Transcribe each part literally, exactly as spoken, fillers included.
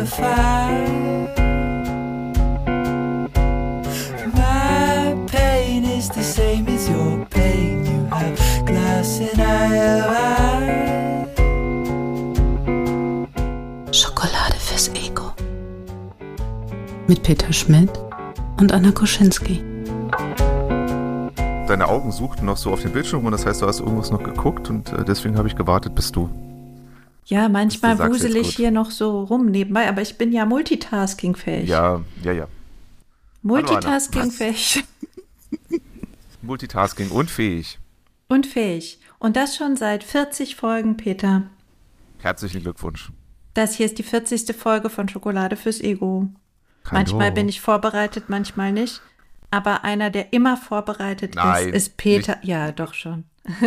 fire. My pain is the same as your pain. You have glass and I have ice. Schokolade fürs Ego. Mit Peter Schmidt und Anna Koschinski. Deine Augen suchten noch so auf den Bildschirm und das heißt, du hast irgendwas noch geguckt und äh, deswegen habe ich gewartet, bis du... Ja, manchmal du wusel ich hier noch so rum nebenbei, aber ich bin ja multitaskingfähig. Ja, ja, ja. Multitaskingfähig. Multitasking und fähig. Und fähig. Und das schon seit vierzig Folgen, Peter. Herzlichen Glückwunsch. Das hier ist die vierzigste Folge von Schokolade fürs Ego. Kein manchmal Lob. bin ich vorbereitet, manchmal nicht. Aber einer, der immer vorbereitet Nein, ist, ist Peter. nicht. Ja, doch schon.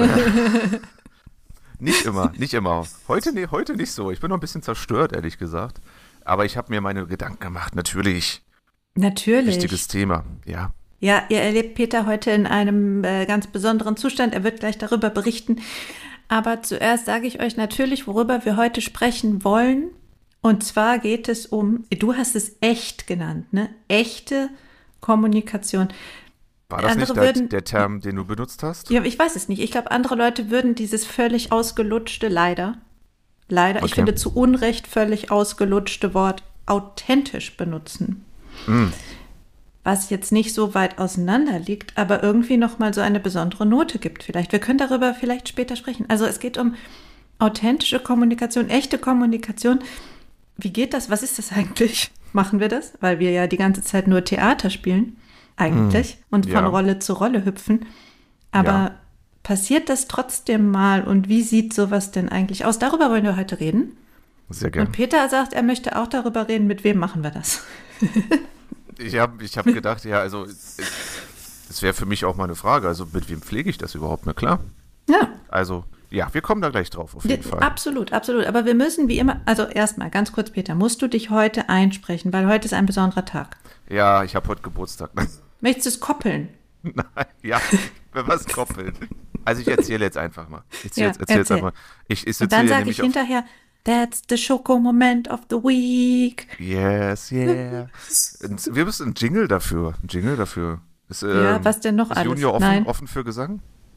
Nicht immer, nicht immer. Heute, nee, heute nicht so. Ich bin noch ein bisschen zerstört, ehrlich gesagt. Aber ich habe mir meine Gedanken gemacht. Natürlich. Natürlich. Wichtiges Thema, ja. Ja, ihr erlebt Peter heute in einem äh, ganz besonderen Zustand. Er wird gleich darüber berichten. Aber zuerst sage ich euch natürlich, worüber wir heute sprechen wollen. Und zwar geht es um, du hast es echt genannt, ne? Echte Kommunikation. War das Andere nicht der, würden, der Term, den du benutzt hast? Ja, ich weiß es nicht. Ich glaube, andere Leute würden dieses völlig ausgelutschte, leider, leider, Okay. ich finde zu Unrecht völlig ausgelutschte Wort authentisch benutzen. Mm. Was jetzt nicht so weit auseinander liegt, aber irgendwie nochmal so eine besondere Note gibt vielleicht. Wir können darüber vielleicht später sprechen. Also es geht um authentische Kommunikation, echte Kommunikation. Wie geht das? Was ist das eigentlich? Machen wir das? Weil wir ja die ganze Zeit nur Theater spielen, eigentlich, mm, und von ja. Rolle zu Rolle hüpfen. Aber Ja. passiert das trotzdem mal und wie sieht sowas denn eigentlich aus? Darüber wollen wir heute reden. Sehr gerne. Und Peter sagt, er möchte auch darüber reden, mit wem machen wir das? Ich habe ich hab gedacht, ja, also es wäre für mich auch mal eine Frage, also mit wem pflege ich das überhaupt? Na klar. Ja. Also, ja, wir kommen da gleich drauf, auf jeden Wir, Fall. absolut, absolut. Aber wir müssen wie immer, also erstmal ganz kurz, Peter, musst du dich heute einsprechen, weil heute ist ein besonderer Tag. Ja, ich habe heute Geburtstag. Möchtest du es koppeln? Nein, ja, was koppeln. Also ich erzähle jetzt einfach mal. Ich erzähle Ja, jetzt, erzähl jetzt erzähl. einfach. Ich, ich Und dann sitze hier sage nämlich ich hinterher, that's the Schoko-Moment of the week. auf... Yes, yeah. Und wir müssen einen Jingle dafür. Ein Jingle dafür. Ist, ähm, Ja, was denn noch ist alles? Junior offen, Nein. offen für Gesang?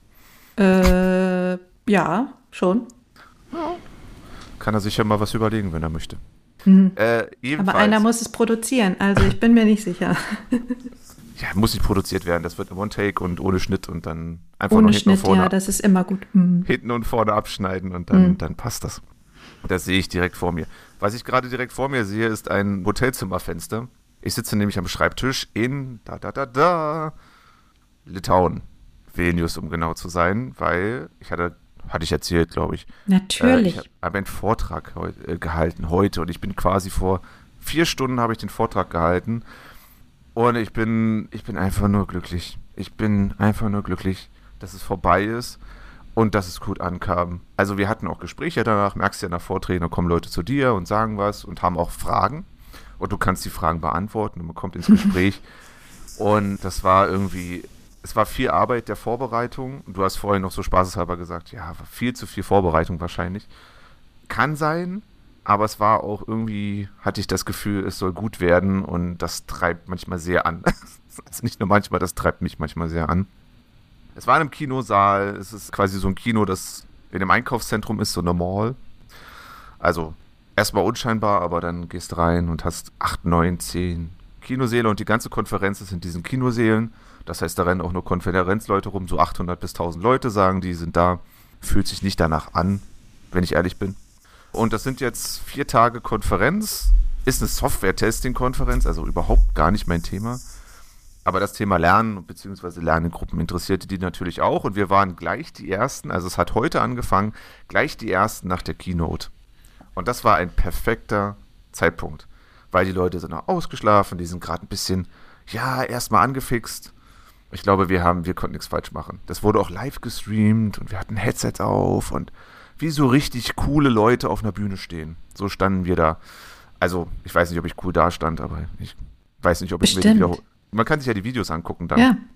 Äh, ja, schon. Kann er sich ja mal was überlegen, wenn er möchte. Mhm. Äh, ebenfalls, Aber einer muss es produzieren, also ich bin mir nicht sicher. Ja, muss nicht produziert werden. Das wird ein One-Take und ohne Schnitt und dann einfach Ohne noch hinten und Schnitt, vorne, ja, das ist immer gut. Mhm. hinten und vorne abschneiden und dann, Mhm. dann passt das. Das sehe ich direkt vor mir. Was ich gerade direkt vor mir sehe, ist ein Hotelzimmerfenster. Ich sitze nämlich am Schreibtisch in da da da da Litauen, Vilnius, um genau zu sein, weil ich hatte, hatte ich erzählt, glaube ich. Natürlich. Äh, ich habe einen Vortrag heu, äh, gehalten heute und ich bin quasi vor vier Stunden habe ich den Vortrag gehalten und ich bin, ich bin einfach nur glücklich. Ich bin einfach nur glücklich, dass es vorbei ist und dass es gut ankam. Also wir hatten auch Gespräche danach, merkst ja nach Vorträgen, da kommen Leute zu dir und sagen was und haben auch Fragen und du kannst die Fragen beantworten und man kommt ins Gespräch und das war irgendwie... Es war viel Arbeit der Vorbereitung. Du hast vorhin noch so spaßeshalber gesagt, ja, war viel zu viel Vorbereitung wahrscheinlich. Kann sein, aber es war auch irgendwie, hatte ich das Gefühl, es soll gut werden und das treibt manchmal sehr an. Also nicht nur manchmal, das treibt mich manchmal sehr an. Es war in einem Kinosaal, es ist quasi so ein Kino, das in einem Einkaufszentrum ist, so eine Mall. Also erstmal unscheinbar, aber dann gehst rein und hast acht, neun, zehn Kinosäle und die ganze Konferenz ist in diesen Kinosälen. Das heißt, da rennen auch nur Konferenzleute rum, so achthundert bis tausend Leute sagen, die sind da. Fühlt sich nicht danach an, wenn ich ehrlich bin. Und das sind jetzt vier Tage Konferenz. Ist eine Software-Testing-Konferenz, also überhaupt gar nicht mein Thema. Aber das Thema Lernen bzw. Lerngruppen interessierte die natürlich auch. Und wir waren gleich die Ersten, also es hat heute angefangen, gleich die Ersten nach der Keynote. Und das war ein perfekter Zeitpunkt. Weil die Leute sind noch ausgeschlafen, die sind gerade ein bisschen, ja, erstmal angefixt. Ich glaube, wir haben, wir konnten nichts falsch machen. Das wurde auch live gestreamt und wir hatten Headsets auf und wie so richtig coole Leute auf einer Bühne stehen. So standen wir da. Also, ich weiß nicht, ob ich cool da stand, aber ich weiß nicht, ob ich mir die wieder... Man kann sich ja die Videos angucken dann. Ja.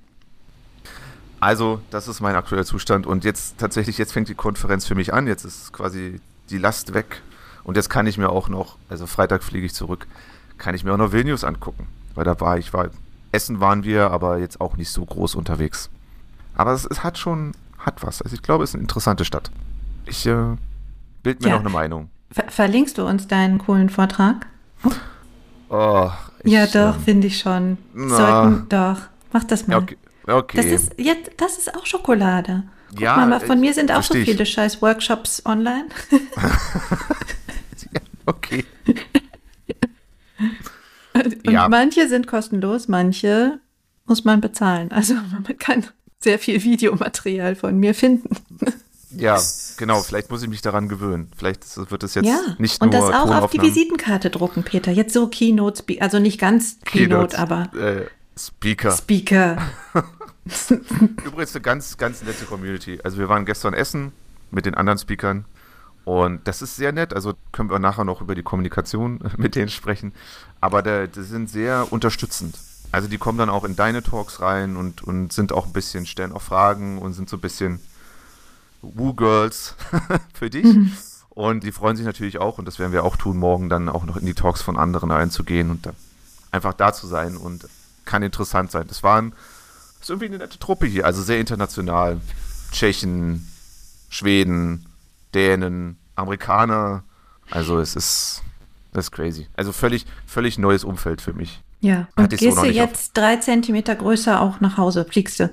Also, das ist mein aktueller Zustand und jetzt tatsächlich, jetzt fängt die Konferenz für mich an. Jetzt ist quasi die Last weg Und jetzt kann ich mir auch noch, also Freitag fliege ich zurück, kann ich mir auch noch Vilnius angucken. Weil da war ich, war, Essen waren wir, aber jetzt auch nicht so groß unterwegs. Aber es, es hat schon, hat was. Also ich glaube, es ist eine interessante Stadt. Ich äh, bild mir Ja. noch eine Meinung. Ver verlinkst du uns deinen coolen Vortrag? Oh, ich, Ja, doch, ähm, finde ich schon. na. Sollten, doch. Mach das mal. ja, okay. okay. Das ist, jetzt, das ist auch Schokolade. Guck Ja, mal, mal, von äh, mir sind auch so versteh ich. viele scheiß Workshops online. okay. Und Ja. manche sind kostenlos, manche muss man bezahlen. Also man kann sehr viel Videomaterial von mir finden. Ja, genau. Vielleicht muss ich mich daran gewöhnen. Vielleicht ist- wird es jetzt Ja, nicht und nur das auch auf die Tonaufnahmen. Visitenkarte drucken, Peter. Jetzt so Keynote, Spe- also nicht ganz Keynote, aber äh, Speaker. Speaker. Übrigens eine ganz, ganz nette Community. Also wir waren gestern essen mit den anderen Speakern und das ist sehr nett. Also können wir nachher noch über die Kommunikation mit denen sprechen. Aber da, die sind sehr unterstützend. Also die kommen dann auch in deine Talks rein und, und sind auch ein bisschen, stellen auch Fragen und sind so ein bisschen Woo-Girls für dich. Und die freuen sich natürlich auch, und das werden wir auch tun, morgen dann auch noch in die Talks von anderen einzugehen und dann einfach da zu sein und kann interessant sein. Das waren, das ist irgendwie eine nette Truppe hier, also sehr international. Tschechen, Schweden, Dänen, Amerikaner, also es ist, das ist crazy. Also völlig, völlig neues Umfeld für mich. Ja, und Hatte ich so gehst noch du nicht auf- jetzt drei Zentimeter größer auch nach Hause? Fliegst du?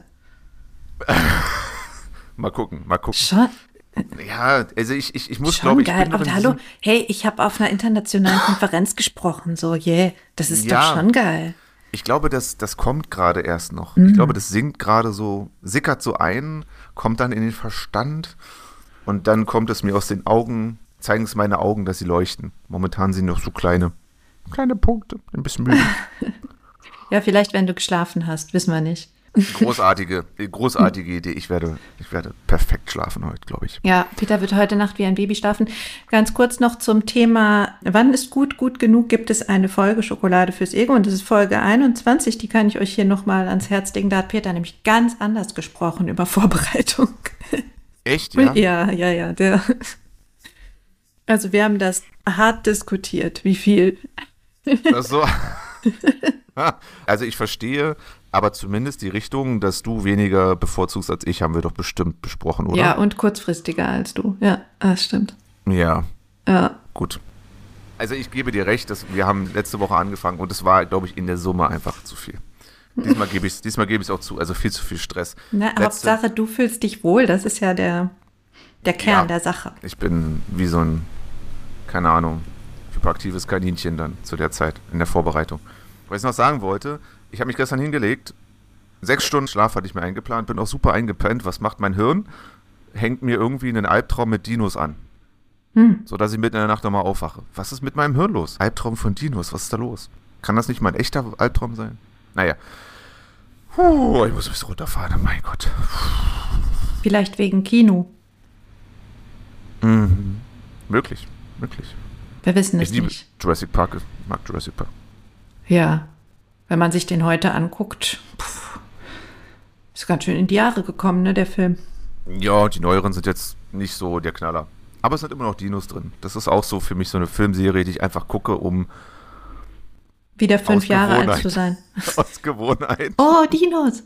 Mal gucken, mal gucken. Schon, Ja, also ich, ich, ich muss, schon glaube ich, geil. bin noch Aber in hallo, diesem- hey, ich habe auf einer internationalen Konferenz gesprochen. So, yeah, das ist Ja. doch schon geil. Ich glaube, das, das kommt gerade erst noch. Mhm. Ich glaube, das sinkt gerade so, sickert so ein, kommt dann in den Verstand und dann kommt es mir aus den Augen, zeigen es meine Augen, dass sie leuchten. Momentan sind noch so kleine, kleine Punkte, ein bisschen müde. Ja, vielleicht, wenn du geschlafen hast, wissen wir nicht. Großartige, großartige Idee. Ich werde, ich werde perfekt schlafen heute, glaube ich. Ja, Peter wird heute Nacht wie ein Baby schlafen. Ganz kurz noch zum Thema, wann ist gut, gut genug, gibt es eine Folge Schokolade fürs Ego und das ist Folge einundzwanzig, die kann ich euch hier nochmal ans Herz legen. Da hat Peter nämlich ganz anders gesprochen über Vorbereitung. Echt, ja? Ja, ja, ja. Der also wir haben das hart diskutiert, wie viel. Ach so. Also ich verstehe, aber zumindest die Richtung, dass du weniger bevorzugst als ich, haben wir doch bestimmt besprochen, oder? Ja, und kurzfristiger als du. Ja, das stimmt. Ja, Ja. gut. Also ich gebe dir recht, dass wir haben letzte Woche angefangen und es war, glaube ich, in der Summe einfach zu viel. Diesmal gebe ich es diesmal gebe ich es auch zu, also viel zu viel Stress. Na, Letzte- Hauptsache, du fühlst dich wohl, das ist ja der, der Kern Ja. der Sache. Ich bin wie so ein, keine Ahnung, hyperaktives Kaninchen dann zu der Zeit in der Vorbereitung. Was ich noch sagen wollte, ich habe mich gestern hingelegt, sechs Stunden Schlaf hatte ich mir eingeplant, bin auch super eingepennt. Was macht mein Hirn? Hängt mir irgendwie einen Albtraum mit Dinos an. Hm. Sodass ich mitten in der Nacht nochmal aufwache. Was ist mit meinem Hirn los? Albtraum von Dinos, was ist da los? Kann das nicht mein echter Albtraum sein? Naja. Puh, ich muss ein bisschen runterfahren, mein Gott. Vielleicht wegen Kino. Mhm. Möglich, möglich. Wir wissen es Ich liebe nicht. Jurassic Park, ich mag Jurassic Park. Ja, wenn man sich den heute anguckt, pff, ist ganz schön in die Jahre gekommen, ne, der Film. Ja, die neueren sind jetzt nicht so der Knaller. Aber es sind immer noch Dinos drin. Das ist auch so für mich so eine Filmserie, die ich einfach gucke, um Wieder fünf Aus Jahre alt Gewohnheit. zu sein. aus Gewohnheit. Oh, Dinos!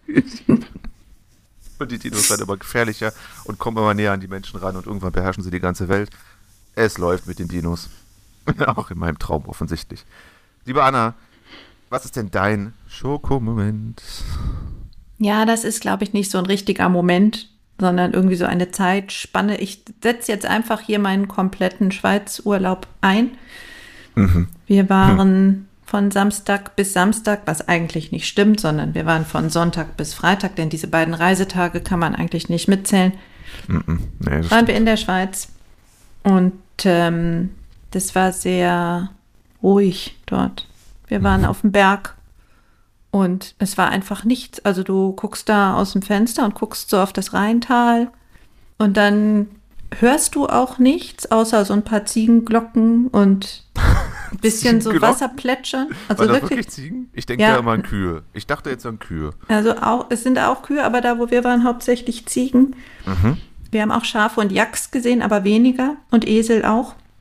Und die Dinos werden immer gefährlicher und kommen immer näher an die Menschen ran und irgendwann beherrschen sie die ganze Welt. Es läuft mit den Dinos. Auch in meinem Traum offensichtlich. Liebe Anna, was ist denn dein Schokomoment? Ja, das ist, glaube ich, nicht so ein richtiger Moment, sondern irgendwie so eine Zeitspanne. Ich setze jetzt einfach hier meinen kompletten Schweizurlaub ein. Mhm. Wir waren von Samstag bis Samstag, was eigentlich nicht stimmt, sondern wir waren von Sonntag bis Freitag, denn diese beiden Reisetage kann man eigentlich nicht mitzählen. Mhm. Nee, das Waren wir in der Schweiz und ähm, das war sehr ruhig dort. Wir waren auf dem Berg und es war einfach nichts. Also du guckst da aus dem Fenster und guckst so auf das Rheintal und dann hörst du auch nichts, außer so ein paar Ziegenglocken und ein bisschen so Ziegenglocken? Wasser plätschern. Also War das wirklich, wirklich Ziegen? Ich denke Ja. ja immer an Kühe. Ich dachte jetzt an Kühe. also auch, es sind auch Kühe, aber da, wo wir waren, hauptsächlich Ziegen. Mhm. Wir haben auch Schafe und Yaks gesehen, aber weniger und Esel auch.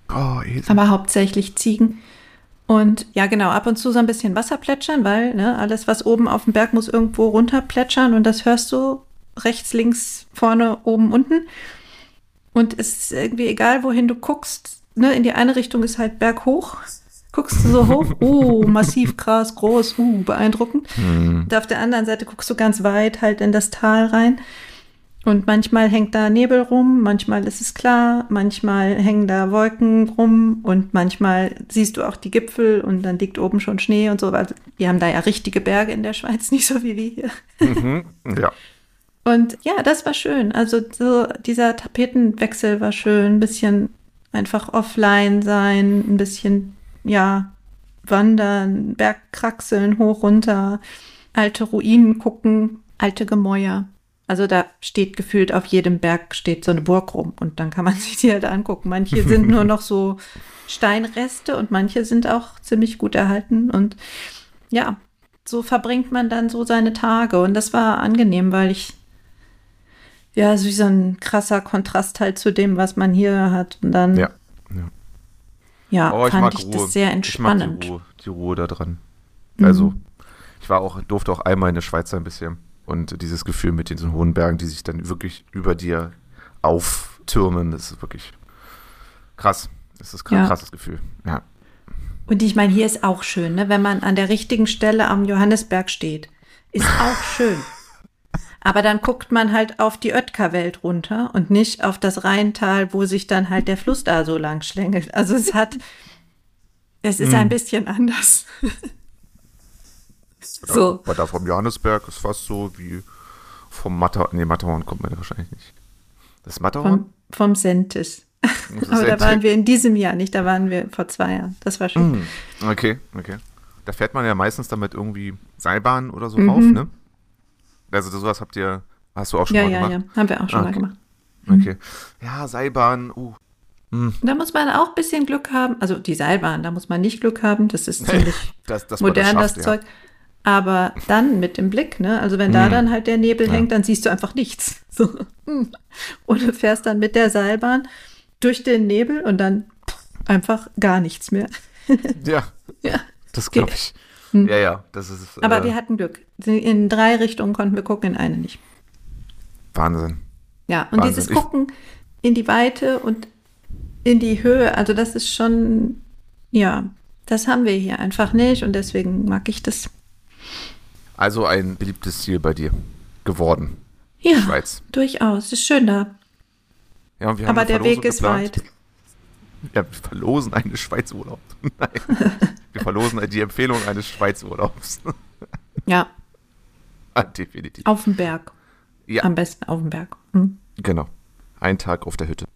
Oh, Esel. Aber hauptsächlich Ziegen. Und ja, genau, ab und zu so ein bisschen Wasser plätschern, weil ne, alles, was oben auf dem Berg muss, irgendwo runter plätschern. Und das hörst du rechts, links, vorne, oben, unten. Und es ist irgendwie egal, wohin du guckst. Ne, in die eine Richtung ist halt Berg hoch. Guckst du so hoch, oh, massiv krass, groß, uh, beeindruckend. Hm. Und auf der anderen Seite guckst du ganz weit halt in das Tal rein. Und manchmal hängt da Nebel rum, manchmal ist es klar, manchmal hängen da Wolken rum und manchmal siehst du auch die Gipfel und dann liegt oben schon Schnee und so. Weil wir haben da ja richtige Berge in der Schweiz, nicht so wie wir hier. Mhm. Ja. Und ja, das war schön. Also so dieser Tapetenwechsel war schön, ein bisschen einfach offline sein, ein bisschen, ja, wandern, Bergkraxeln hoch, runter, alte Ruinen gucken, alte Gemäuer. Also da steht gefühlt auf jedem Berg steht so eine Burg rum und dann kann man sich die halt angucken. Manche sind nur noch so Steinreste und manche sind auch ziemlich gut erhalten und ja, so verbringt man dann so seine Tage und das war angenehm, weil ich ja, es ist wie so ein krasser Kontrast halt zu dem, was man hier hat und dann Ja. ja. ja, Oh, ich fand mag ich Ruhe. das sehr entspannend. Ich mag die Ruhe, die Ruhe da dran. Mhm. Also, ich war auch, durfte auch einmal in der Schweiz ein bisschen. Und dieses Gefühl mit den so hohen Bergen, die sich dann wirklich über dir auftürmen, das ist wirklich krass. Das ist ein Ja. krasses Gefühl. Ja. Und ich meine, hier ist auch schön, ne? Wenn man an der richtigen Stelle am Johannisberg steht. Ist auch schön. Aber dann guckt man halt auf die Oetker-Welt runter und nicht auf das Rheintal, wo sich dann halt der Fluss da so lang schlängelt. Also es hat, es ist Mhm. ein bisschen anders. So. Aber da vom Johannisberg ist fast so wie vom Matterhorn. Nee, Matterhorn kommt man ja wahrscheinlich nicht. Das Matterhorn? Vom, vom Sentis. Das Aber da Sentis. waren wir in diesem Jahr nicht, da waren wir vor zwei Jahren. Das war schön. Mhm. Okay, okay. Da fährt man ja meistens damit irgendwie Seilbahn oder so Mhm. rauf, ne? Also sowas habt ihr, hast du auch schon Ja, mal ja, gemacht? ja. Haben wir auch schon Ah, mal okay. gemacht. Okay. Ja, Seilbahn, uh. Mhm. Da muss man auch ein bisschen Glück haben. Also die Seilbahn, da muss man nicht Glück haben. Das ist ziemlich Das, das man modern, das schafft, Zeug. Aber dann mit dem Blick, ne? Also wenn da dann halt der Nebel Ja. hängt, dann siehst du einfach nichts. So. Und du fährst dann mit der Seilbahn durch den Nebel und dann einfach gar nichts mehr. Ja, Ja. das glaube Geht. ich. Hm. Ja, ja, das ist Aber äh, wir hatten Glück. In drei Richtungen konnten wir gucken, in eine nicht. Wahnsinn. Ja, und Wahnsinn. dieses Ich- Gucken in die Weite und in die Höhe, also das ist schon, ja, das haben wir hier einfach nicht und deswegen mag ich das. Also ein beliebtes Ziel bei dir geworden. Ja, Schweiz. durchaus. Ist schön da. Ja, und wir haben Aber eine der Verlosung Weg ist geplant. weit. Ja, wir verlosen einen Schweizurlaub. Nein. Wir verlosen die Empfehlung eines Schweizurlaubs. Ja, Ah, definitiv. auf dem Berg. Ja, Am besten auf dem Berg. Hm. genau. Ein Tag auf der Hütte.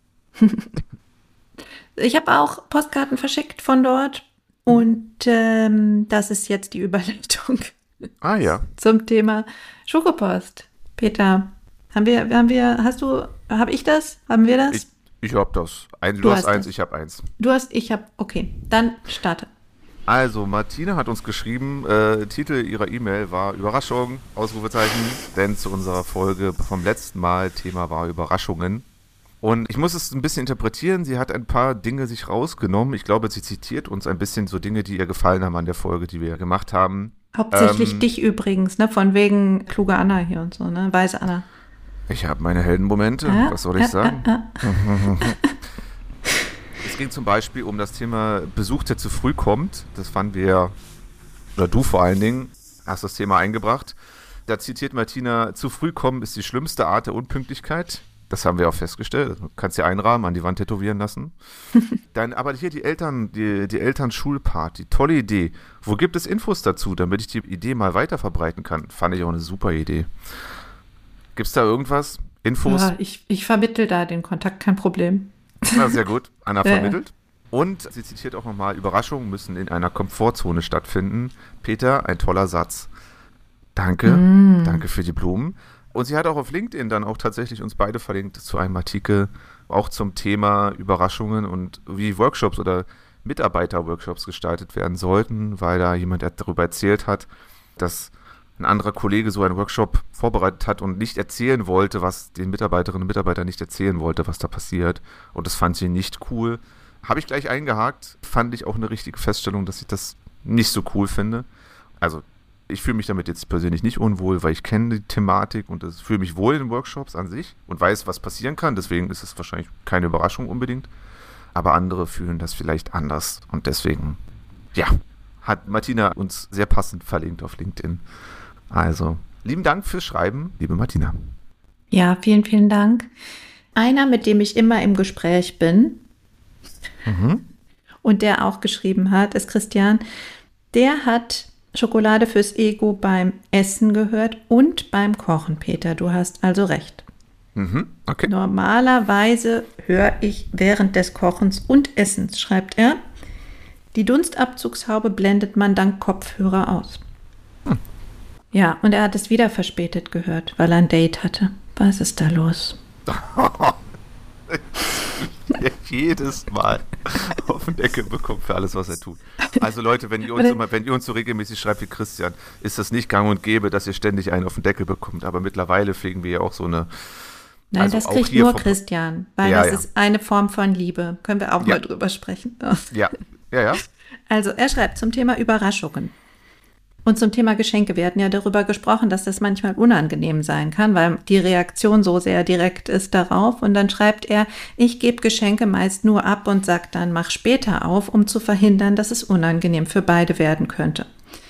Ich habe auch Postkarten verschickt von dort und ähm, das ist jetzt die Überleitung Ah ja. zum Thema Schokopost. Peter, haben wir, haben wir, hast du, habe ich das? Haben wir das? Ich, ich hab das. Ein, du, Du hast hast eins, das. ich hab eins. Du hast, ich habe, okay, dann starte. Also, Martina hat uns geschrieben, äh, Titel ihrer E-Mail war Überraschung, Ausrufezeichen, denn zu unserer Folge vom letzten Mal Thema war Überraschungen. Und ich muss es ein bisschen interpretieren, sie hat ein paar Dinge sich rausgenommen. Ich glaube, sie zitiert uns ein bisschen so Dinge, die ihr gefallen haben an der Folge, die wir gemacht haben. Hauptsächlich Ähm, dich übrigens, ne, von wegen kluge Anna hier und so, ne, weise Anna. Ich habe meine Heldenmomente, Ah, was soll ich ah, sagen? ah, ah. Es ging zum Beispiel um das Thema Besuch, der zu früh kommt. Das fanden wir, oder du vor allen Dingen, hast das Thema eingebracht. Da zitiert Martina, zu früh kommen ist die schlimmste Art der Unpünktlichkeit. Das haben wir auch festgestellt. Du kannst dir einrahmen, an die Wand tätowieren lassen. Dann aber hier die Eltern, die, die Elternschulparty. Tolle Idee. Wo gibt es Infos dazu, damit ich die Idee mal weiter verbreiten kann? Fand ich auch eine super Idee. Gibt es da irgendwas? Infos? Ja, ich, ich vermittel da den Kontakt, kein Problem. Na, sehr gut. Anna Ja, ja. vermittelt. Und sie zitiert auch nochmal, Überraschungen müssen in einer Komfortzone stattfinden. Peter, ein toller Satz. Danke. Mm. Danke für die Blumen. Und sie hat auch auf LinkedIn dann auch tatsächlich uns beide verlinkt zu einem Artikel, auch zum Thema Überraschungen und wie Workshops oder Mitarbeiter-Workshops gestaltet werden sollten, weil da jemand darüber erzählt hat, dass ein anderer Kollege so einen Workshop vorbereitet hat und nicht erzählen wollte, was den Mitarbeiterinnen und Mitarbeitern nicht erzählen wollte, was da passiert. Und das fand sie nicht cool. Habe ich gleich eingehakt, fand ich auch eine richtige Feststellung, dass ich das nicht so cool finde. Also ich fühle mich damit jetzt persönlich nicht unwohl, weil ich kenne die Thematik und das fühle mich wohl in Workshops an sich und weiß, was passieren kann. Deswegen ist es wahrscheinlich keine Überraschung unbedingt. Aber andere fühlen das vielleicht anders. Und deswegen, ja, hat Martina uns sehr passend verlinkt auf LinkedIn. Also, lieben Dank fürs Schreiben, liebe Martina. Ja, vielen, vielen Dank. Einer, mit dem ich immer im Gespräch bin mhm. und der auch geschrieben hat, ist Christian. Der hat Schokolade fürs Ego beim Essen gehört und beim Kochen, Peter. Du hast also recht. Mhm, okay. Normalerweise höre ich während des Kochens und Essens, schreibt er. Die Dunstabzugshaube blendet man dank Kopfhörer aus. Hm. Ja, und er hat es wieder verspätet gehört, weil er ein Date hatte. Was ist da los? Jedes Mal auf den Deckel bekommt für alles, was er tut. Also Leute, wenn ihr uns immer, wenn ihr uns so regelmäßig schreibt wie Christian, ist das nicht gang und gäbe, dass ihr ständig einen auf den Deckel bekommt. Aber mittlerweile pflegen wir ja auch so eine... Nein, also das kriegt nur Christian, weil ja, das ja. ist eine Form von Liebe. Können wir auch ja. mal drüber sprechen. Ja, ja, ja. Also er schreibt zum Thema Überraschungen. Und zum Thema Geschenke, wir hatten ja darüber gesprochen, dass das manchmal unangenehm sein kann, weil die Reaktion so sehr direkt ist darauf. Und dann schreibt er, ich gebe Geschenke meist nur ab und sage dann, mach später auf, um zu verhindern, dass es unangenehm für beide werden könnte.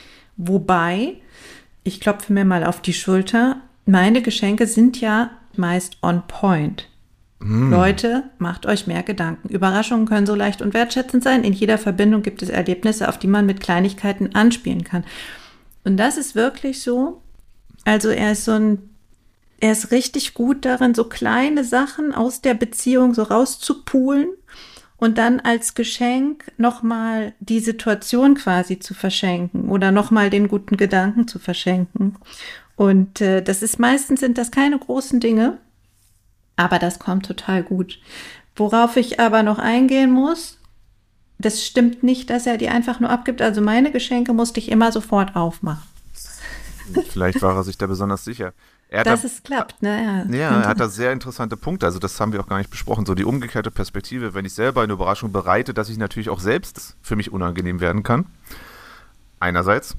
Wobei, ich klopfe mir mal auf die Schulter, meine Geschenke sind ja meist on point. Mm. Leute, macht euch mehr Gedanken. Überraschungen können so leicht und wertschätzend sein. In jeder Verbindung gibt es Erlebnisse, auf die man mit Kleinigkeiten anspielen kann. Und das ist wirklich so. Also er ist so ein, er ist richtig gut darin, so kleine Sachen aus der Beziehung so rauszupulen und dann als Geschenk nochmal die Situation quasi zu verschenken oder nochmal den guten Gedanken zu verschenken. Und äh, das ist meistens sind das keine großen Dinge, aber das kommt total gut. Worauf ich aber noch eingehen muss, das stimmt nicht, dass er die einfach nur abgibt. Also meine Geschenke musste ich immer sofort aufmachen. Vielleicht war er sich da besonders sicher. Er dass da, es klappt, ne? Ja, ja, er hat da sehr interessante Punkte. Also das haben wir auch gar nicht besprochen. So die umgekehrte Perspektive, wenn ich selber eine Überraschung bereite, dass ich natürlich auch selbst für mich unangenehm werden kann. Einerseits.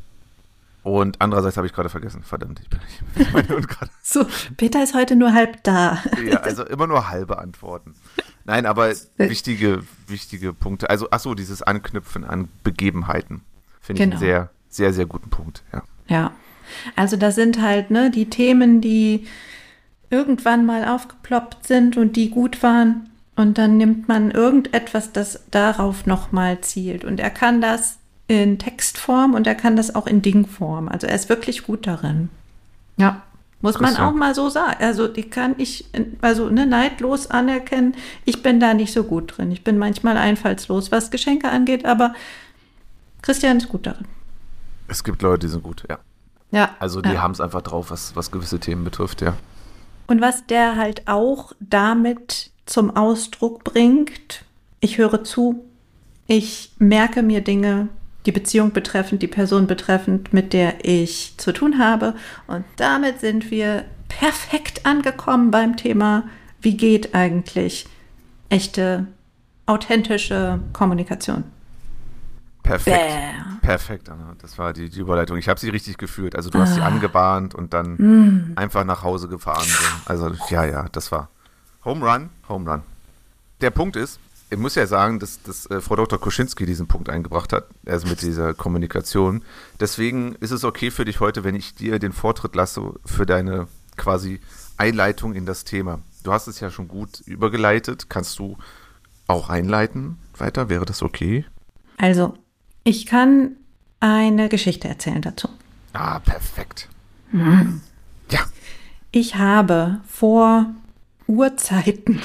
Und andererseits habe ich gerade vergessen. Verdammt, ich bin nicht meine und gerade. So, Peter ist heute nur halb da. Ja, also immer nur halbe Antworten. Nein, aber wichtige, wichtige Punkte. Also, ach so, dieses Anknüpfen an Begebenheiten. Finde genau. ich einen sehr, sehr, sehr guten Punkt. Ja. Ja. Also das sind halt ne, die Themen, die irgendwann mal aufgeploppt sind und die gut waren. Und dann nimmt man irgendetwas, das darauf nochmal zielt. Und er kann das in Textform und er kann das auch in Dingform. Also er ist wirklich gut darin. Ja, muss man auch mal so sagen. Also die kann ich also ne, neidlos anerkennen. Ich bin da nicht so gut drin. Ich bin manchmal einfallslos, was Geschenke angeht, aber Christian ist gut darin. Es gibt Leute, die sind gut, ja. Ja. Also die ja. haben es einfach drauf, was, was gewisse Themen betrifft, ja. Und was der halt auch damit zum Ausdruck bringt, ich höre zu, ich merke mir Dinge, die Beziehung betreffend, die Person betreffend, mit der ich zu tun habe. Und damit sind wir perfekt angekommen beim Thema, wie geht eigentlich echte, authentische Kommunikation. Perfekt. Bäh. Perfekt, Anna. Das war die, die Überleitung. Ich habe sie richtig geführt. Also du hast ah. sie angebahnt und dann mm. einfach nach Hause gefahren. So. Also ja, ja, das war Home Run, Home Run. Der Punkt ist, ich muss ja sagen, dass, dass äh, Frau Doktor Kuschinski diesen Punkt eingebracht hat, also mit dieser Kommunikation. Deswegen ist es okay für dich heute, wenn ich dir den Vortritt lasse für deine quasi Einleitung in das Thema. Du hast es ja schon gut übergeleitet. Kannst du auch einleiten weiter? Wäre das okay? Also, ich kann eine Geschichte erzählen dazu. Ah, perfekt. Mhm. Ja. Ich habe vor Urzeiten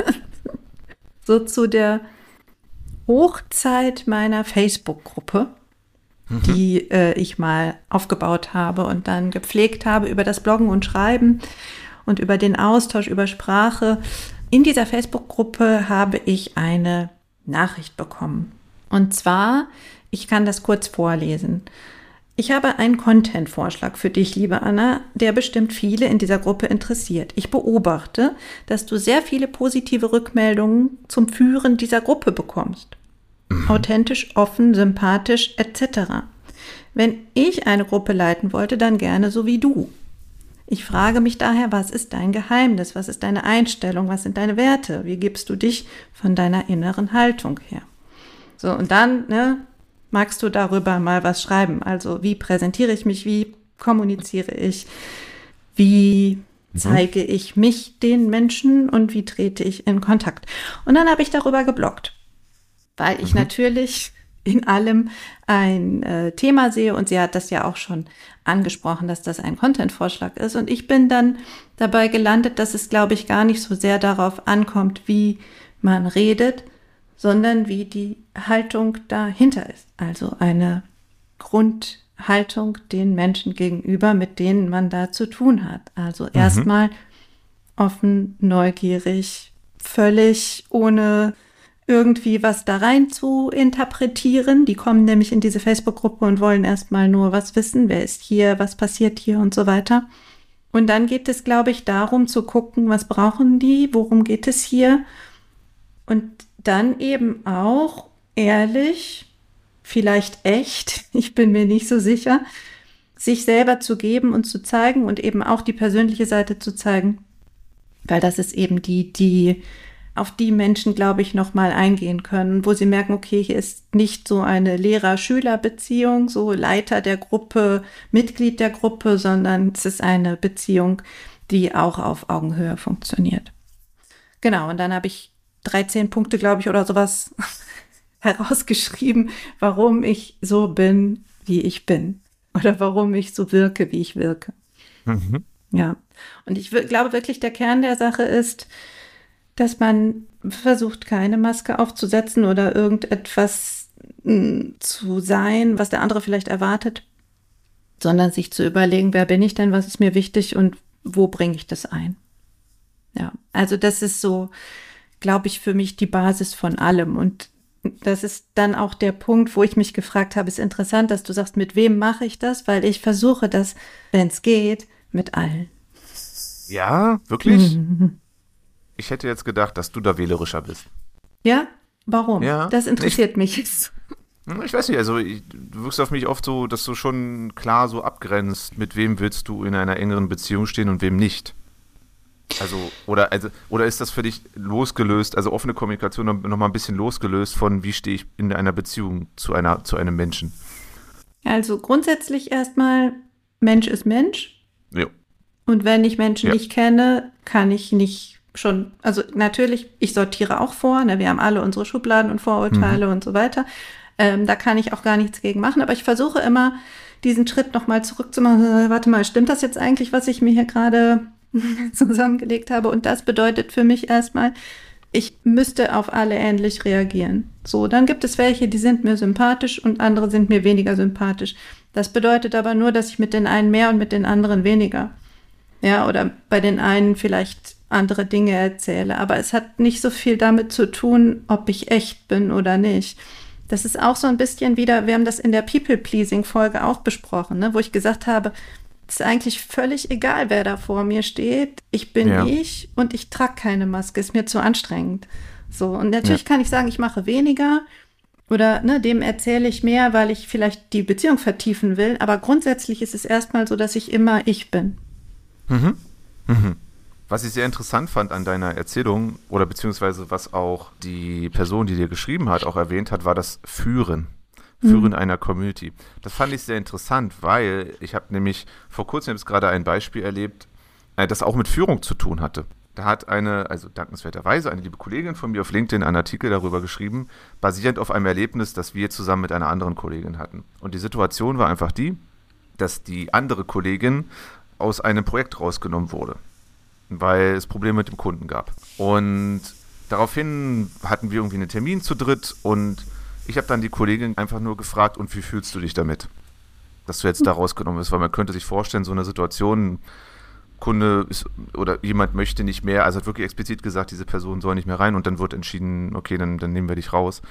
so zu der Hochzeit meiner Facebook-Gruppe, mhm. die äh, ich mal aufgebaut habe und dann gepflegt habe über das Bloggen und Schreiben und über den Austausch über Sprache. In dieser Facebook-Gruppe habe ich eine Nachricht bekommen. Und zwar, ich kann das kurz vorlesen. Ich habe einen Content-Vorschlag für dich, liebe Anna, der bestimmt viele in dieser Gruppe interessiert. Ich beobachte, dass du sehr viele positive Rückmeldungen zum Führen dieser Gruppe bekommst. Mhm. Authentisch, offen, sympathisch et cetera. Wenn ich eine Gruppe leiten wollte, dann gerne so wie du. Ich frage mich daher, was ist dein Geheimnis? Was ist deine Einstellung? Was sind deine Werte? Wie gibst du dich von deiner inneren Haltung her? So, und dann, ne, magst du darüber mal was schreiben? Also, wie präsentiere ich mich? Wie kommuniziere ich? Wie zeige ich mich den Menschen? Und wie trete ich in Kontakt? Und dann habe ich darüber gebloggt, weil ich mhm. natürlich in allem ein äh, Thema sehe. Und sie hat das ja auch schon angesprochen, dass das ein Content-Vorschlag ist. Und ich bin dann dabei gelandet, dass es, glaube ich, gar nicht so sehr darauf ankommt, wie man redet, sondern wie die Haltung dahinter ist. Also eine Grundhaltung den Menschen gegenüber, mit denen man da zu tun hat. Also mhm. erstmal offen, neugierig, völlig ohne irgendwie was da rein zu interpretieren. Die kommen nämlich in diese Facebook-Gruppe und wollen erstmal nur was wissen. Wer ist hier? Was passiert hier? Und so weiter. Und dann geht es, glaube ich, darum zu gucken, was brauchen die? Worum geht es hier? Und dann eben auch ehrlich, vielleicht echt, ich bin mir nicht so sicher, sich selber zu geben und zu zeigen und eben auch die persönliche Seite zu zeigen. Weil das ist eben die, die auf die Menschen, glaube ich, nochmal eingehen können, wo sie merken, okay, hier ist nicht so eine Lehrer-Schüler-Beziehung, so Leiter der Gruppe, Mitglied der Gruppe, sondern es ist eine Beziehung, die auch auf Augenhöhe funktioniert. Genau, und dann habe ich dreizehn Punkte, glaube ich, oder sowas herausgeschrieben, warum ich so bin, wie ich bin. Oder warum ich so wirke, wie ich wirke. Mhm. Ja, und ich w- glaube wirklich, der Kern der Sache ist, dass man versucht, keine Maske aufzusetzen oder irgendetwas mh, zu sein, was der andere vielleicht erwartet, sondern sich zu überlegen, wer bin ich denn, was ist mir wichtig und wo bringe ich das ein? Ja, also das ist so, glaube ich, für mich die Basis von allem. Und das ist dann auch der Punkt, wo ich mich gefragt habe, ist interessant, dass du sagst, mit wem mache ich das? Weil ich versuche das, wenn es geht, mit allen. Ja, wirklich? Mhm. Ich hätte jetzt gedacht, dass du da wählerischer bist. Ja? Warum? Ja. Das interessiert ich, mich. Ich weiß nicht, also ich, du wirkst auf mich oft so, dass du schon klar so abgrenzt, mit wem willst du in einer engeren Beziehung stehen und wem nicht. Also, oder, also, oder ist das für dich losgelöst, also offene Kommunikation noch mal ein bisschen losgelöst von, wie stehe ich in einer Beziehung zu einer, zu einem Menschen? Also grundsätzlich erstmal, Mensch ist Mensch. Ja. Und wenn ich Menschen ja. nicht kenne, kann ich nicht schon, also natürlich, ich sortiere auch vor, ne, wir haben alle unsere Schubladen und Vorurteile mhm. und so weiter. Ähm, da kann ich auch gar nichts gegen machen, aber ich versuche immer, diesen Schritt nochmal zurückzumachen. Warte mal, stimmt das jetzt eigentlich, was ich mir hier gerade zusammengelegt habe? Und das bedeutet für mich erstmal, ich müsste auf alle ähnlich reagieren. So, dann gibt es welche, die sind mir sympathisch und andere sind mir weniger sympathisch. Das bedeutet aber nur, dass ich mit den einen mehr und mit den anderen weniger. Ja, oder bei den einen vielleicht andere Dinge erzähle. Aber es hat nicht so viel damit zu tun, ob ich echt bin oder nicht. Das ist auch so ein bisschen wieder, wir haben das in der People-Pleasing-Folge auch besprochen, ne, wo ich gesagt habe, es ist eigentlich völlig egal, wer da vor mir steht. Ich bin ja. ich und ich trage keine Maske. Ist mir zu anstrengend. So, und natürlich ja. kann ich sagen, ich mache weniger oder ne, dem erzähle ich mehr, weil ich vielleicht die Beziehung vertiefen will. Aber grundsätzlich ist es erstmal so, dass ich immer ich bin. Mhm. Mhm. Was ich sehr interessant fand an deiner Erzählung oder beziehungsweise was auch die Person, die dir geschrieben hat, auch erwähnt hat, war das Führen. Führen mhm. einer Community. Das fand ich sehr interessant, weil ich habe nämlich vor kurzem jetzt gerade ein Beispiel erlebt, äh, das auch mit Führung zu tun hatte. Da hat eine, also dankenswerterweise, eine liebe Kollegin von mir auf LinkedIn einen Artikel darüber geschrieben, basierend auf einem Erlebnis, das wir zusammen mit einer anderen Kollegin hatten. Und die Situation war einfach die, dass die andere Kollegin aus einem Projekt rausgenommen wurde, weil es Probleme mit dem Kunden gab. Und daraufhin hatten wir irgendwie einen Termin zu dritt und ich habe dann die Kollegin einfach nur gefragt, und wie fühlst du dich damit, dass du jetzt da rausgenommen bist? Weil man könnte sich vorstellen, so eine Situation, Kunde ist, oder jemand möchte nicht mehr, also hat wirklich explizit gesagt, diese Person soll nicht mehr rein und dann wird entschieden, okay, dann, dann nehmen wir dich raus.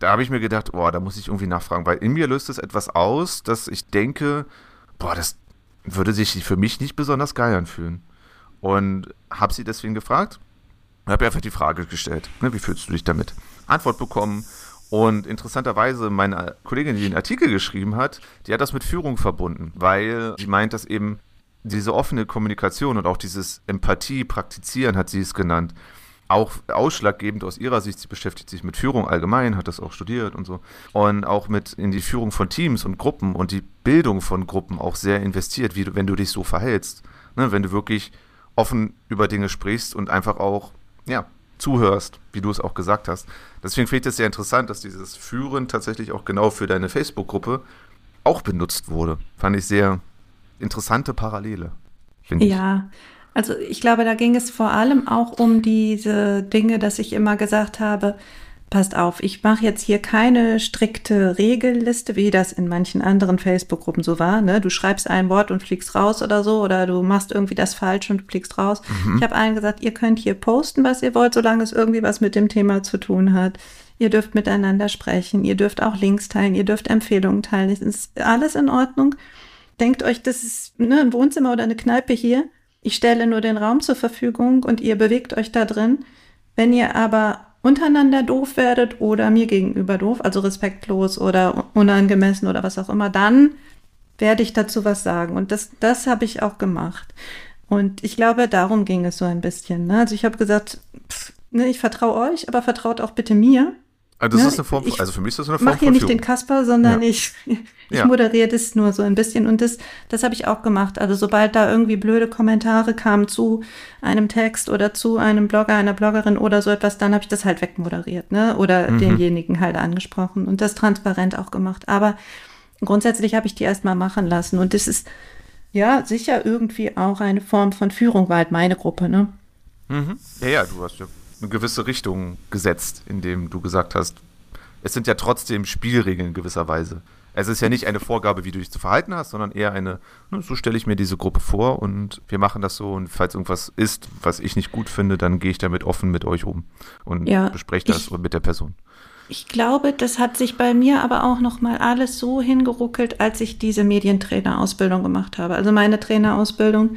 da habe ich mir gedacht, boah, da muss ich irgendwie nachfragen, weil in mir löst es etwas aus, dass ich denke, boah, das würde sich für mich nicht besonders geil anfühlen. Und habe sie deswegen gefragt, habe einfach die Frage gestellt, ne, wie fühlst du dich damit? Antwort bekommen und interessanterweise meine Kollegin, die den Artikel geschrieben hat, die hat das mit Führung verbunden, weil sie meint, dass eben diese offene Kommunikation und auch dieses Empathie praktizieren, hat sie es genannt, auch ausschlaggebend aus ihrer Sicht, sie beschäftigt sich mit Führung allgemein, hat das auch studiert und so, und auch mit in die Führung von Teams und Gruppen und die Bildung von Gruppen auch sehr investiert, wie du, wenn du dich so verhältst, ne, wenn du wirklich offen über Dinge sprichst und einfach auch, ja, zuhörst, wie du es auch gesagt hast. Deswegen finde ich es sehr interessant, dass dieses Führen tatsächlich auch genau für deine Facebook-Gruppe auch benutzt wurde. Fand ich sehr interessante Parallele, finde ich. Ja, also ich glaube, da ging es vor allem auch um diese Dinge, dass ich immer gesagt habe, passt auf, ich mache jetzt hier keine strikte Regelliste, wie das in manchen anderen Facebook-Gruppen so war. Ne? Du schreibst ein Wort und fliegst raus oder so, oder du machst irgendwie das falsch und fliegst raus. Mhm. Ich habe allen gesagt, ihr könnt hier posten, was ihr wollt, solange es irgendwie was mit dem Thema zu tun hat. Ihr dürft miteinander sprechen, ihr dürft auch Links teilen, ihr dürft Empfehlungen teilen. Es ist alles in Ordnung. Denkt euch, das ist ne, ein Wohnzimmer oder eine Kneipe hier. Ich stelle nur den Raum zur Verfügung und ihr bewegt euch da drin. Wenn ihr aber untereinander doof werdet oder mir gegenüber doof, also respektlos oder unangemessen oder was auch immer, dann werde ich dazu was sagen. Und das, das habe ich auch gemacht. Und ich glaube, darum ging es so ein bisschen. Ne? Also ich habe gesagt, pff, ne, ich vertraue euch, aber vertraut auch bitte mir. Also, das ne? ist eine Form, ich also für mich ist das eine Form von Führung. Ich mache hier nicht Führung. den Kasper, sondern ja. ich, ich ja. moderiere das nur so ein bisschen. Und das, das habe ich auch gemacht. Also sobald da irgendwie blöde Kommentare kamen zu einem Text oder zu einem Blogger, einer Bloggerin oder so etwas, dann habe ich das halt wegmoderiert, ne? Oder mhm. denjenigen halt angesprochen und das transparent auch gemacht. Aber grundsätzlich habe ich die erstmal machen lassen. Und das ist ja sicher irgendwie auch eine Form von Führung, war halt meine Gruppe, ne? Mhm. Ja, ja, du hast ja eine gewisse Richtung gesetzt, indem du gesagt hast, es sind ja trotzdem Spielregeln in gewisser Weise. Es ist ja nicht eine Vorgabe, wie du dich zu verhalten hast, sondern eher eine, ne, so stelle ich mir diese Gruppe vor und wir machen das so und falls irgendwas ist, was ich nicht gut finde, dann gehe ich damit offen mit euch um und ja, bespreche das ich, mit der Person. Ich glaube, das hat sich bei mir aber auch nochmal alles so hingeruckelt, als ich diese Medientrainerausbildung gemacht habe. Also meine Trainerausbildung,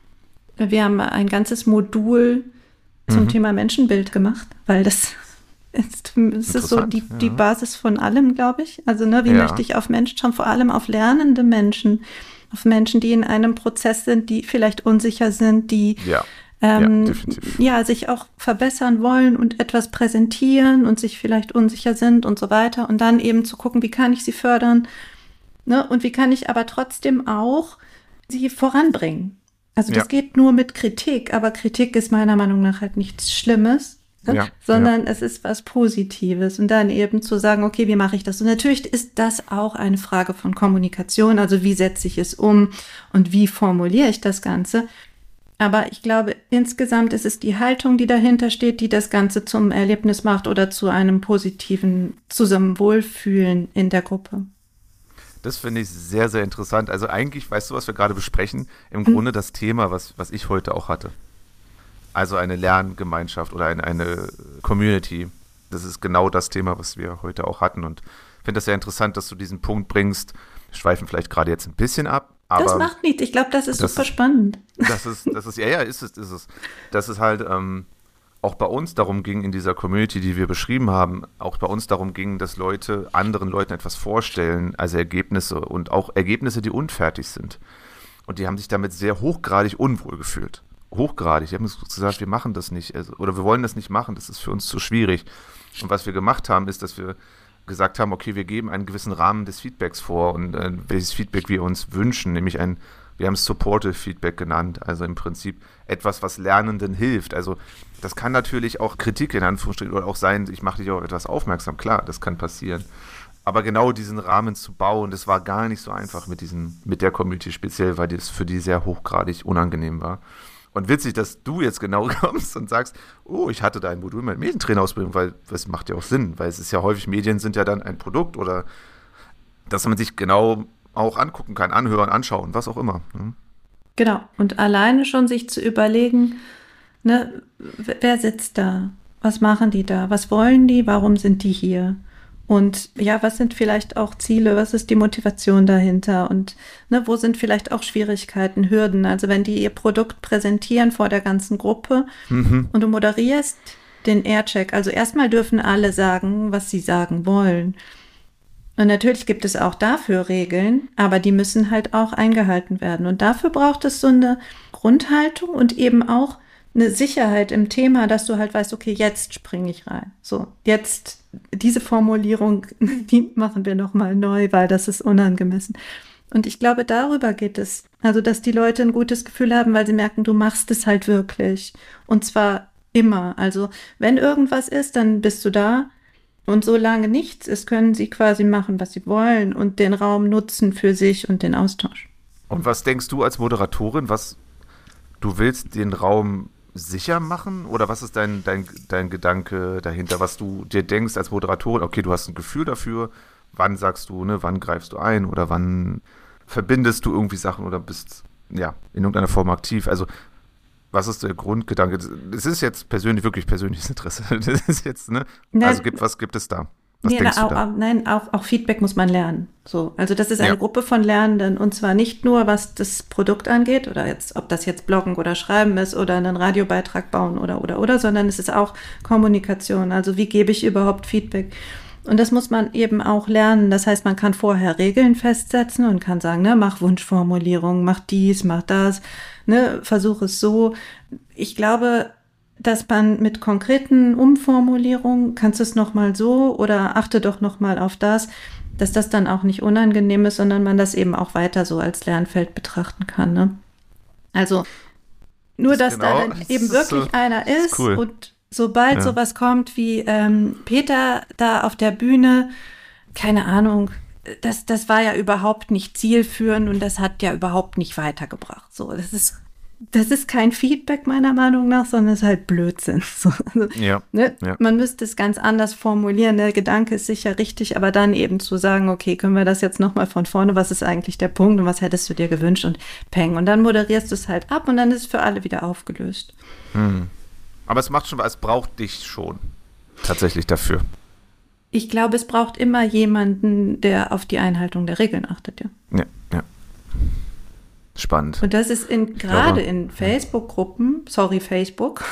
wir haben ein ganzes Modul zum mhm. Thema Menschenbild gemacht, weil das ist, das ist so die, ja. die Basis von allem, glaube ich. Also ne, wie ja. möchte ich auf Menschen schauen, vor allem auf lernende Menschen, auf Menschen, die in einem Prozess sind, die vielleicht unsicher sind, die ja. Ähm, ja, ja, sich auch verbessern wollen und etwas präsentieren und sich vielleicht unsicher sind und so weiter. Und dann eben zu gucken, wie kann ich sie fördern, ne? Und wie kann ich aber trotzdem auch sie voranbringen. Also das ja. geht nur mit Kritik, aber Kritik ist meiner Meinung nach halt nichts Schlimmes, ne? ja, sondern ja. es ist was Positives. Und dann eben zu sagen, okay, wie mache ich das? Und natürlich ist das auch eine Frage von Kommunikation, also wie setze ich es um und wie formuliere ich das Ganze. Aber ich glaube, insgesamt ist es die Haltung, die dahinter steht, die das Ganze zum Erlebnis macht oder zu einem positiven Zusammenwohlfühlen in der Gruppe. Das finde ich sehr, sehr interessant. Also eigentlich, weißt du, was wir gerade besprechen? Im Mhm. Grunde das Thema, was, was ich heute auch hatte. Also eine Lerngemeinschaft oder eine, eine Community. Das ist genau das Thema, was wir heute auch hatten. Und ich finde das sehr interessant, dass du diesen Punkt bringst. Wir schweifen vielleicht gerade jetzt ein bisschen ab. Aber das macht nichts. Ich glaube, das ist das super ist, spannend. Das ist, das ist, ja, ja, ist es, ist es. Dass es halt ähm, auch bei uns darum ging, in dieser Community, die wir beschrieben haben, auch bei uns darum ging, dass Leute anderen Leuten etwas vorstellen, also Ergebnisse und auch Ergebnisse, die unfertig sind. Und die haben sich damit sehr hochgradig unwohl gefühlt. Hochgradig. Die haben uns gesagt, wir machen das nicht, also, oder wir wollen das nicht machen, das ist für uns zu schwierig. Und was wir gemacht haben, ist, dass wir gesagt haben, okay, wir geben einen gewissen Rahmen des Feedbacks vor und äh, welches Feedback wir uns wünschen, nämlich ein, wir haben es Supportive Feedback genannt, also im Prinzip etwas, was Lernenden hilft. Also das kann natürlich auch Kritik in Anführungsstrichen oder auch sein, ich mache dich auf etwas aufmerksam, klar, das kann passieren. Aber genau diesen Rahmen zu bauen, das war gar nicht so einfach mit diesen, mit der Community speziell, weil das für die sehr hochgradig unangenehm war. Und witzig, dass du jetzt genau kommst und sagst, oh, ich hatte da ein Modul mit Medientrainerausbildung, weil das macht ja auch Sinn, weil es ist ja häufig, Medien sind ja dann ein Produkt oder dass man sich genau auch angucken kann, anhören, anschauen, was auch immer. Ne? Genau. Und alleine schon sich zu überlegen, ne, wer sitzt da? Was machen die da? Was wollen die? Warum sind die hier? Und ja, was sind vielleicht auch Ziele? Was ist die Motivation dahinter? Und ne, wo sind vielleicht auch Schwierigkeiten, Hürden? Also wenn die ihr Produkt präsentieren vor der ganzen Gruppe Mhm. und du moderierst den Aircheck. Also erstmal dürfen alle sagen, was sie sagen wollen. Und natürlich gibt es auch dafür Regeln, aber die müssen halt auch eingehalten werden. Und dafür braucht es so eine Grundhaltung und eben auch eine Sicherheit im Thema, dass du halt weißt, okay, jetzt springe ich rein. So, jetzt diese Formulierung, die machen wir nochmal neu, weil das ist unangemessen. Und ich glaube, darüber geht es. Also, dass die Leute ein gutes Gefühl haben, weil sie merken, du machst es halt wirklich. Und zwar immer. Also, wenn irgendwas ist, dann bist du da. Und solange nichts ist, können sie quasi machen, was sie wollen und den Raum nutzen für sich und den Austausch. Und was denkst du als Moderatorin, was du willst den Raum sicher machen? Oder was ist dein, dein, dein Gedanke dahinter, was du dir denkst als Moderatorin? Okay, du hast ein Gefühl dafür, wann sagst du, ne, wann greifst du ein oder wann verbindest du irgendwie Sachen oder bist ja in irgendeiner Form aktiv? Also was ist der Grundgedanke? Es ist jetzt persönlich, wirklich persönliches Interesse. Das ist jetzt, ne? Nein. Also gibt, was gibt es da? Was Nee, denkst na, du auch, da? auch, nein, auch, auch Feedback muss man lernen. So, also das ist eine Ja. Gruppe von Lernenden und zwar nicht nur, was das Produkt angeht oder jetzt, ob das jetzt Bloggen oder Schreiben ist oder einen Radiobeitrag bauen oder, oder, oder, sondern es ist auch Kommunikation. Also wie gebe ich überhaupt Feedback? Und das muss man eben auch lernen. Das heißt, man kann vorher Regeln festsetzen und kann sagen, ne, mach Wunschformulierungen, mach dies, mach das, ne, versuch es so. Ich glaube, dass man mit konkreten Umformulierungen, kannst du es nochmal so oder achte doch nochmal auf das, dass das dann auch nicht unangenehm ist, sondern man das eben auch weiter so als Lernfeld betrachten kann. Ne? Also nur, Das dass genau, da dann das eben ist wirklich so- einer das ist ist cool. und sobald Ja. sowas kommt wie ähm, Peter da auf der Bühne, keine Ahnung, das, das war ja überhaupt nicht zielführend und das hat ja überhaupt nicht weitergebracht. So, das ist Das ist kein Feedback meiner Meinung nach, sondern es ist halt Blödsinn. So, also, Ja. ne? Ja. Man müsste es ganz anders formulieren. Der Gedanke ist sicher richtig, aber dann eben zu sagen, okay, können wir das jetzt nochmal von vorne, was ist eigentlich der Punkt und was hättest du dir gewünscht und peng. Und dann moderierst du es halt ab und dann ist es für alle wieder aufgelöst. Hm. Aber es macht schon, es braucht dich schon tatsächlich dafür. Ich glaube, es braucht immer jemanden, der auf die Einhaltung der Regeln achtet, ja. Ja, ja. Spannend. Und das ist in, gerade glaube, in Facebook-Gruppen, sorry Facebook,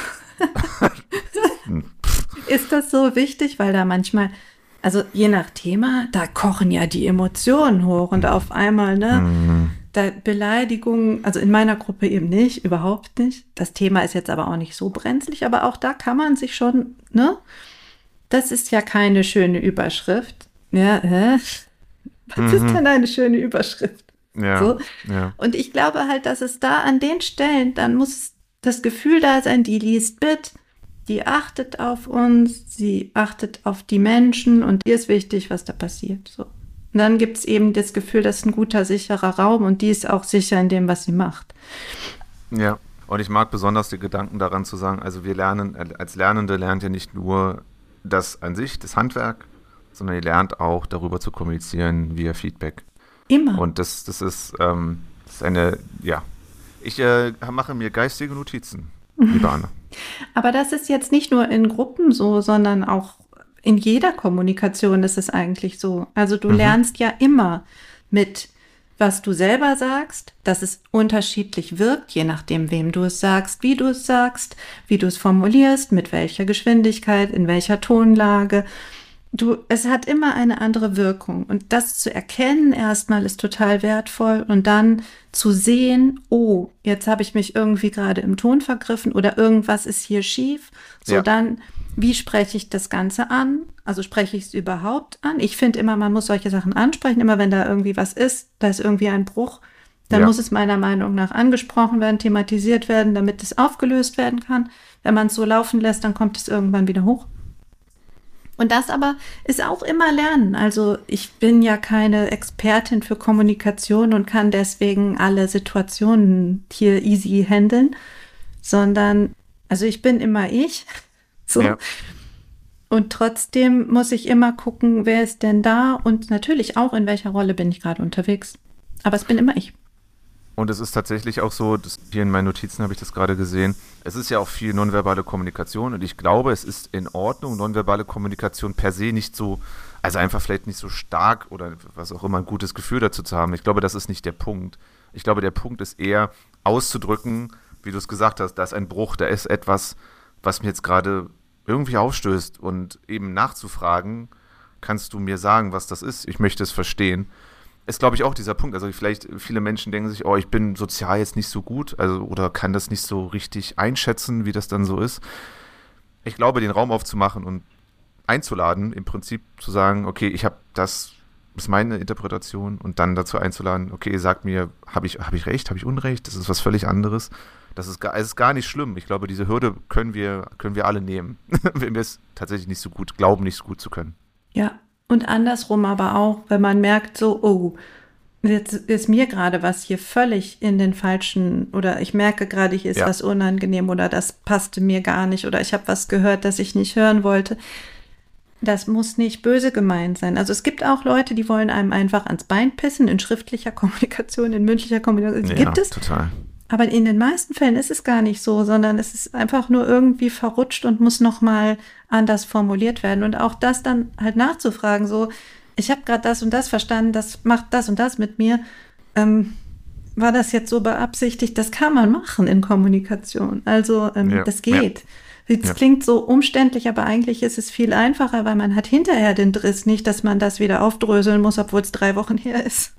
ist das so wichtig, weil da manchmal, also je nach Thema, da kochen ja die Emotionen hoch und auf einmal, ne, Mhm. da Beleidigungen, also in meiner Gruppe eben nicht, überhaupt nicht. Das Thema ist jetzt aber auch nicht so brenzlig, aber auch da kann man sich schon, ne, das ist ja keine schöne Überschrift. Ja, hä? Was ist denn eine schöne Überschrift? Ja, So. ja. Und ich glaube halt, dass es da an den Stellen, dann muss das Gefühl da sein, die liest mit, die achtet auf uns, sie achtet auf die Menschen und ihr ist wichtig, was da passiert. So. Und dann gibt es eben das Gefühl, das ist ein guter, sicherer Raum und die ist auch sicher in dem, was sie macht. Ja, und ich mag besonders die Gedanken daran zu sagen, also wir lernen, als Lernende lernt ihr nicht nur das an sich, das Handwerk, sondern ihr lernt auch darüber zu kommunizieren via Feedback. Immer. Und das, das, ist, ähm, das ist eine, ja, ich äh, mache mir geistige Notizen, liebe Anne. Aber das ist jetzt nicht nur in Gruppen so, sondern auch in jeder Kommunikation ist es eigentlich so. Also du Mhm. lernst ja immer mit, was du selber sagst, dass es unterschiedlich wirkt, je nachdem, wem du es sagst, wie du es sagst, wie du es formulierst, mit welcher Geschwindigkeit, in welcher Tonlage. Du, es hat immer eine andere Wirkung. Und das zu erkennen erstmal ist total wertvoll. Und dann zu sehen, oh, jetzt habe ich mich irgendwie gerade im Ton vergriffen oder irgendwas ist hier schief. So, Ja. dann, wie spreche ich das Ganze an? Also spreche ich es überhaupt an? Ich finde immer, man muss solche Sachen ansprechen. Immer wenn da irgendwie was ist, da ist irgendwie ein Bruch, dann Ja. muss es meiner Meinung nach angesprochen werden, thematisiert werden, damit es aufgelöst werden kann. Wenn man es so laufen lässt, dann kommt es irgendwann wieder hoch. Und das aber ist auch immer Lernen. Also ich bin ja keine Expertin für Kommunikation und kann deswegen alle Situationen hier easy handeln, sondern, also ich bin immer ich. So. Ja. Und trotzdem muss ich immer gucken, wer ist denn da und natürlich auch, in welcher Rolle bin ich gerade unterwegs. Aber es bin immer ich. Und es ist tatsächlich auch so, das, hier in meinen Notizen habe ich das gerade gesehen, es ist ja auch viel nonverbale Kommunikation und ich glaube, es ist in Ordnung, nonverbale Kommunikation per se nicht so Also einfach vielleicht nicht so stark oder was auch immer ein gutes Gefühl dazu zu haben. Ich glaube, das ist nicht der Punkt. Ich glaube, der Punkt ist eher auszudrücken, wie du es gesagt hast, da ist ein Bruch, da ist etwas, was mir jetzt gerade irgendwie aufstößt und eben nachzufragen, kannst du mir sagen, was das ist? Ich möchte es verstehen. Ist, glaube ich, auch dieser Punkt. Also vielleicht viele Menschen denken sich, oh, ich bin sozial jetzt nicht so gut, also oder kann das nicht so richtig einschätzen, wie das dann so ist. Ich glaube, den Raum aufzumachen und einzuladen, im Prinzip zu sagen, okay, ich habe das, ist meine Interpretation und dann dazu einzuladen, okay, sag mir, habe ich, hab ich recht, habe ich Unrecht, das ist was völlig anderes. Das ist gar, es ist gar nicht schlimm. Ich glaube, diese Hürde können wir, können wir alle nehmen, wenn wir es tatsächlich nicht so gut glauben, nicht so gut zu können. Ja, und andersrum aber auch, wenn man merkt so, oh, jetzt ist mir gerade was hier völlig in den falschen, oder ich merke gerade, hier ist Ja. was unangenehm oder das passte mir gar nicht oder ich habe was gehört, das ich nicht hören wollte. Das muss nicht böse gemeint sein. Also es gibt auch Leute, die wollen einem einfach ans Bein pissen, in schriftlicher Kommunikation, in mündlicher Kommunikation. Gibt es. Total. Aber in den meisten Fällen ist es gar nicht so, sondern es ist einfach nur irgendwie verrutscht und muss nochmal anders formuliert werden. Und auch das dann halt nachzufragen, so, ich habe gerade das und das verstanden, das macht das und das mit mir. Ähm, war das jetzt so beabsichtigt? Das kann man machen in Kommunikation. Also ähm, Ja, das geht. Es Ja. klingt so umständlich, aber eigentlich ist es viel einfacher, weil man hat hinterher den Driss nicht, dass man das wieder aufdröseln muss, obwohl es drei Wochen her ist.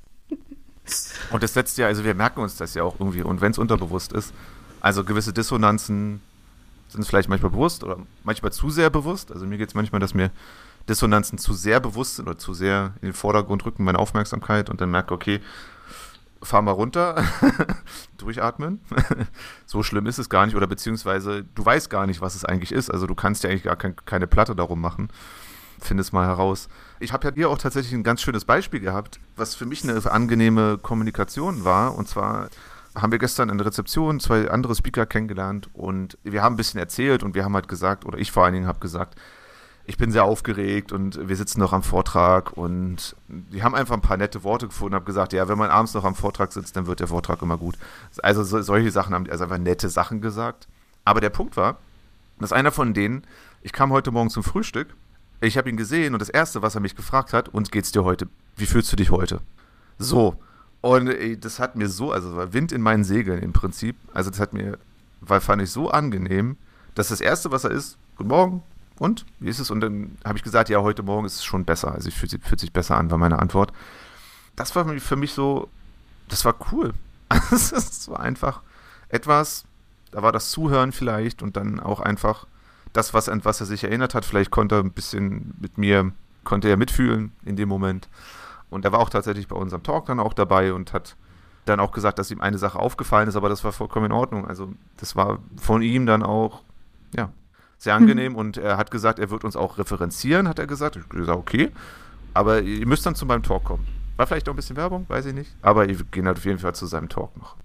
Und das setzt ja, also wir merken uns das ja auch irgendwie, und wenn es unterbewusst ist, also gewisse Dissonanzen sind vielleicht manchmal bewusst oder manchmal zu sehr bewusst. Also mir geht es manchmal, dass mir Dissonanzen zu sehr bewusst sind oder zu sehr in den Vordergrund rücken, meine Aufmerksamkeit, und dann merke, okay, fahr mal runter, durchatmen. So schlimm ist es gar nicht, oder beziehungsweise du weißt gar nicht, was es eigentlich ist. Also du kannst ja eigentlich gar kein, keine Platte darum machen. Find es mal heraus. Ich habe ja hier auch tatsächlich ein ganz schönes Beispiel gehabt, was für mich eine angenehme Kommunikation war. Und zwar haben wir gestern in der Rezeption zwei andere Speaker kennengelernt und wir haben ein bisschen erzählt und wir haben halt gesagt, oder ich vor allen Dingen habe gesagt, ich bin sehr aufgeregt und wir sitzen noch am Vortrag und die haben einfach ein paar nette Worte gefunden und haben gesagt, ja, wenn man abends noch am Vortrag sitzt, dann wird der Vortrag immer gut. Also so, solche Sachen haben die, also einfach nette Sachen gesagt. Aber der Punkt war, dass einer von denen, ich kam heute Morgen zum Frühstück, ich habe ihn gesehen und das Erste, was er mich gefragt hat, und geht's dir heute? Wie fühlst du dich heute? So. Und ey, das hat mir so, also war Wind in meinen Segeln im Prinzip. Also das hat mir, weil fand ich so angenehm, dass das Erste, was er ist, guten Morgen, und? Wie ist es? Und dann habe ich gesagt, ja, heute Morgen ist es schon besser. Also ich fühlt, fühlt sich besser an, war meine Antwort. Das war für mich so, das war cool. Also es war einfach etwas, da war das Zuhören vielleicht und dann auch einfach das, was, an was er sich erinnert hat. Vielleicht konnte er ein bisschen mit mir, konnte er mitfühlen in dem Moment. Und er war auch tatsächlich bei unserem Talk dann auch dabei und hat dann auch gesagt, dass ihm eine Sache aufgefallen ist, aber das war vollkommen in Ordnung. Also das war von ihm dann auch, ja, sehr angenehm, mhm. Und er hat gesagt, er wird uns auch referenzieren, hat er gesagt. Ich habe gesagt, okay, aber ihr müsst dann zu meinem Talk kommen. War vielleicht auch ein bisschen Werbung, weiß ich nicht, aber ihr geht auf jeden Fall zu seinem Talk noch.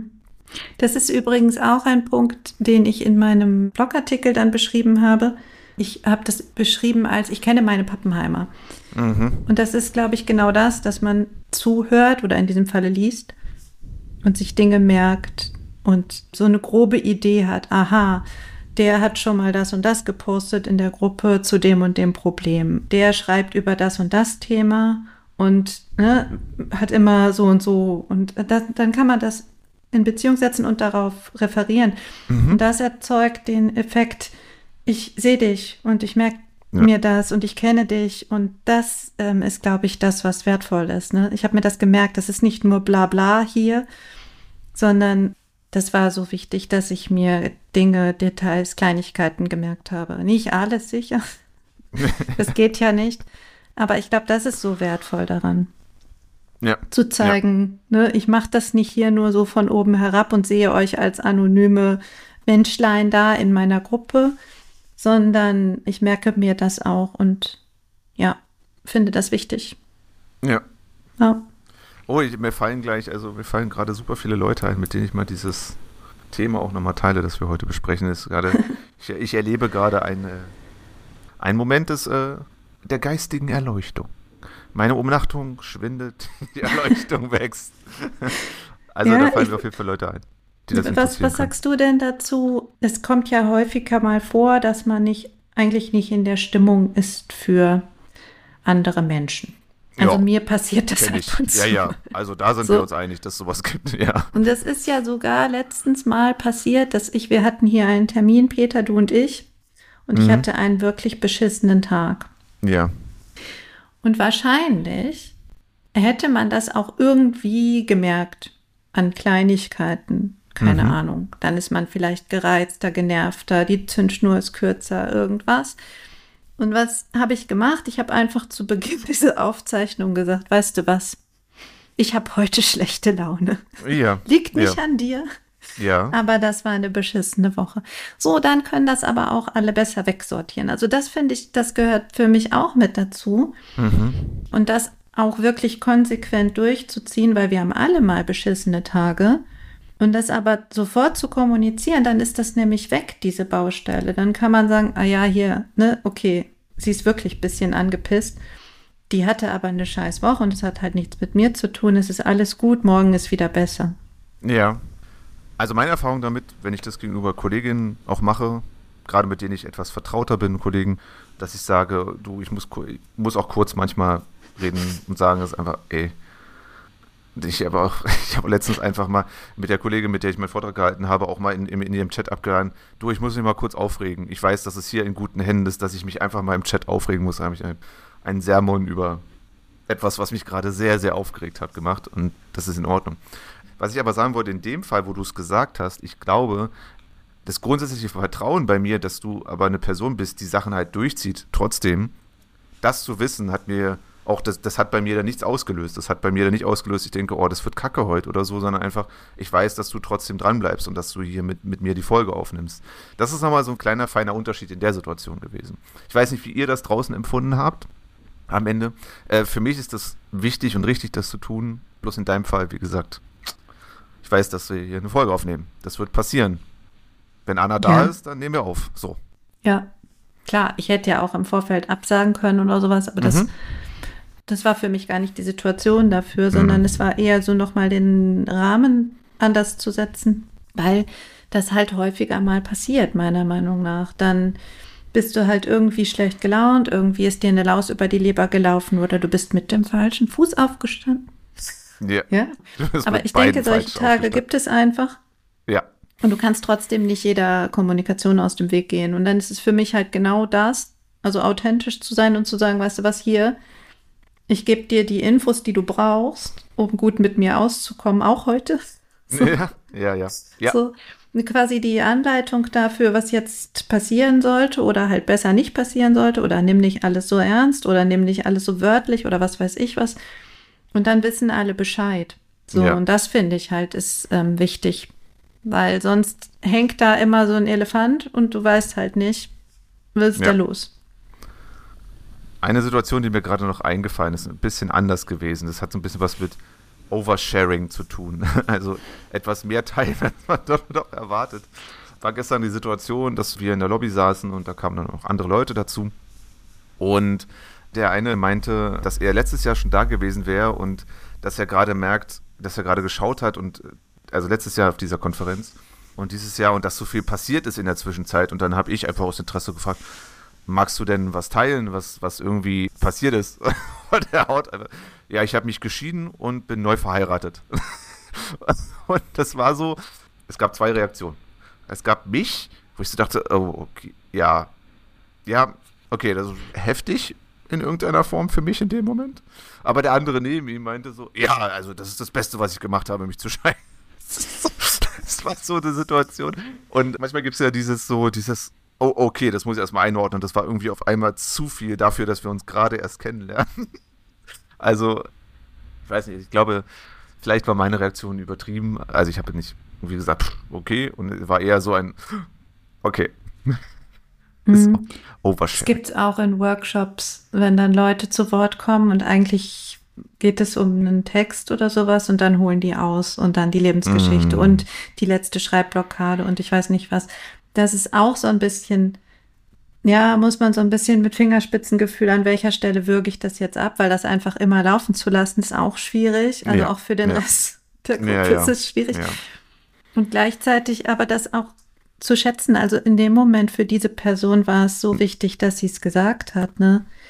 Das ist übrigens auch ein Punkt, den ich in meinem Blogartikel dann beschrieben habe. Ich habe das beschrieben als, ich kenne meine Pappenheimer. Mhm. Und das ist, glaube ich, genau das, dass man zuhört oder in diesem Falle liest und sich Dinge merkt und so eine grobe Idee hat, aha, der hat schon mal das und das gepostet in der Gruppe zu dem und dem Problem. Der schreibt über das und das Thema und ne, hat immer so und so. Und das, dann kann man das in Beziehung setzen und darauf referieren. Mhm. Und das erzeugt den Effekt, ich sehe dich und ich merke ja. mir das und ich kenne dich. Und das ähm, ist, glaube ich, das, was wertvoll ist. Ne? Ich habe mir das gemerkt, das ist nicht nur Blabla hier, sondern das war so wichtig, dass ich mir Dinge, Details, Kleinigkeiten gemerkt habe. Nicht alles sicher, das geht ja nicht. Aber ich glaube, das ist so wertvoll daran. Ja. Zu zeigen, ja. ne, ich mache das nicht hier nur so von oben herab und sehe euch als anonyme Menschlein da in meiner Gruppe, sondern ich merke mir das auch und ja, finde das wichtig. Ja. Ja. Oh, ich, mir fallen gleich, also mir fallen gerade super viele Leute ein, mit denen ich mal dieses Thema auch nochmal teile, das wir heute besprechen. Ist gerade, ich, ich erlebe gerade eine, einen Moment des, äh, der geistigen Erleuchtung. Meine Umnachtung schwindet, die Erleuchtung wächst. Also ja, da fallen ich, mir auf jeden Fall Leute ein, die das was, was sagst du denn dazu? Es kommt ja häufiger mal vor, dass man nicht eigentlich nicht in der Stimmung ist für andere Menschen. Also Ja, mir passiert das kenn ab ich. und zu. Ja, ja, also da sind So. wir uns einig, dass es sowas gibt, ja. Und das ist ja sogar letztens mal passiert, dass ich, wir hatten hier einen Termin, Peter, du und ich, und ich Mhm. hatte einen wirklich beschissenen Tag. Ja, Und wahrscheinlich hätte man das auch irgendwie gemerkt an Kleinigkeiten. Keine Mhm. Ahnung. Dann ist man vielleicht gereizter, genervter, die Zündschnur ist kürzer, irgendwas. Und was habe ich gemacht? Ich habe einfach zu Beginn dieser Aufzeichnung gesagt, weißt du was? Ich habe heute schlechte Laune. ja, Liegt nicht ja, an dir, ja, aber das war eine beschissene Woche. So, dann können das aber auch alle besser wegsortieren. Also das finde ich, das gehört für mich auch mit dazu. mhm. Und das auch wirklich konsequent durchzuziehen, weil wir haben alle mal beschissene Tage. Und das aber sofort zu kommunizieren, dann ist das nämlich weg, diese Baustelle. Dann kann man sagen, ah ja, hier, ne, okay, sie ist wirklich ein bisschen angepisst. Die hatte aber eine scheiß Woche und es hat halt nichts mit mir zu tun. Es ist alles gut, morgen ist wieder besser. Ja. Also meine Erfahrung damit, wenn ich das gegenüber Kolleginnen auch mache, gerade mit denen ich etwas vertrauter bin, Kollegen, dass ich sage, du, ich muss, ku- ich muss auch kurz manchmal reden und sagen, das ist einfach, ey, ich habe auch, ich habe letztens einfach mal mit der Kollegin, mit der ich meinen Vortrag gehalten habe, auch mal in, in, in ihrem Chat abgeladen, du, ich muss mich mal kurz aufregen. Ich weiß, dass es hier in guten Händen ist, dass ich mich einfach mal im Chat aufregen muss. Da habe ich ein, einen Sermon über etwas, was mich gerade sehr, sehr aufgeregt hat, gemacht und das ist in Ordnung. Was ich aber sagen wollte, in dem Fall, wo du es gesagt hast, ich glaube, das grundsätzliche Vertrauen bei mir, dass du aber eine Person bist, die Sachen halt durchzieht, trotzdem, das zu wissen, hat mir auch, das, das hat bei mir da nichts ausgelöst. Das hat bei mir da nicht ausgelöst, ich denke, oh, das wird kacke heute oder so, sondern einfach, ich weiß, dass du trotzdem dran bleibst und dass du hier mit, mit mir die Folge aufnimmst. Das ist nochmal so ein kleiner, feiner Unterschied in der Situation gewesen. Ich weiß nicht, wie ihr das draußen empfunden habt am Ende. Äh, für mich ist das wichtig und richtig, das zu tun. Bloß in deinem Fall, wie gesagt, ich weiß, dass wir hier eine Folge aufnehmen. Das wird passieren. Wenn Anna da Ja. ist, dann nehmen wir auf. So. Ja, klar, ich hätte ja auch im Vorfeld absagen können oder sowas, aber das, Mhm. das war für mich gar nicht die Situation dafür, sondern es war eher so nochmal den Rahmen anders zu setzen, weil das halt häufiger mal passiert, meiner Meinung nach. Dann bist du halt irgendwie schlecht gelaunt, irgendwie ist dir eine Laus über die Leber gelaufen oder du bist mit dem falschen Fuß aufgestanden. Ja. Ja, Du bist aber mit ich denke, beiden solche falsch Tage aufgestanden. gibt es einfach. Ja. Und du kannst trotzdem nicht jeder Kommunikation aus dem Weg gehen. Und dann ist es für mich halt genau das, also authentisch zu sein und zu sagen, weißt du was, hier, ich gebe dir die Infos, die du brauchst, um gut mit mir auszukommen, auch heute. So, Ja, ja, ja. Ja. so quasi die Anleitung dafür, was jetzt passieren sollte oder halt besser nicht passieren sollte oder nimm nicht alles so ernst oder nimm nicht alles so wörtlich oder was weiß ich was. Und dann wissen alle Bescheid. So, Ja. und das finde ich halt ist ähm, wichtig. Weil sonst hängt da immer so ein Elefant und du weißt halt nicht, was ist Ja. da los? Eine Situation, die mir gerade noch eingefallen ist, ein bisschen anders gewesen. Das hat so ein bisschen was mit Oversharing zu tun. Also etwas mehr teilen, als man doch, doch erwartet. War gestern die Situation, dass wir in der Lobby saßen und da kamen dann auch andere Leute dazu. Und der eine meinte, dass er letztes Jahr schon da gewesen wäre und dass er gerade merkt, dass er gerade geschaut hat und also letztes Jahr auf dieser Konferenz und dieses Jahr und dass so viel passiert ist in der Zwischenzeit. Und dann habe ich einfach aus Interesse gefragt, magst du denn was teilen, was, was irgendwie passiert ist? Und er haut einfach, ja, ich habe mich geschieden und bin neu verheiratet. Und das war so, es gab zwei Reaktionen. Es gab mich, wo ich so dachte, oh, okay, ja, ja, okay, das ist heftig in irgendeiner Form für mich in dem Moment. Aber der andere neben ihm meinte so, ja, also das ist das Beste, was ich gemacht habe, mich zu scheiden. Das war so eine Situation. Und manchmal gibt es ja dieses so, dieses, oh, okay, das muss ich erstmal einordnen. Das war irgendwie auf einmal zu viel dafür, dass wir uns gerade erst kennenlernen. Also, ich weiß nicht, ich glaube, vielleicht war meine Reaktion übertrieben. Also ich habe nicht irgendwie gesagt, pff, okay, und es war eher so ein, okay. Mhm. Es Oversharing. gibt auch in Workshops, wenn dann Leute zu Wort kommen und eigentlich geht es um einen Text oder sowas und dann holen die aus und dann die Lebensgeschichte Mm. und die letzte Schreibblockade und ich weiß nicht was. Das ist auch so ein bisschen, ja, muss man so ein bisschen mit Fingerspitzengefühl, an welcher Stelle würge ich das jetzt ab, weil das einfach immer laufen zu lassen, ist auch schwierig. Also Ja, auch für den ja. Rest der Gruppe Ja, ja. ist es schwierig. Ja. Und gleichzeitig aber das auch zu schätzen, also in dem Moment für diese Person war es so wichtig, dass sie es gesagt hat, ne?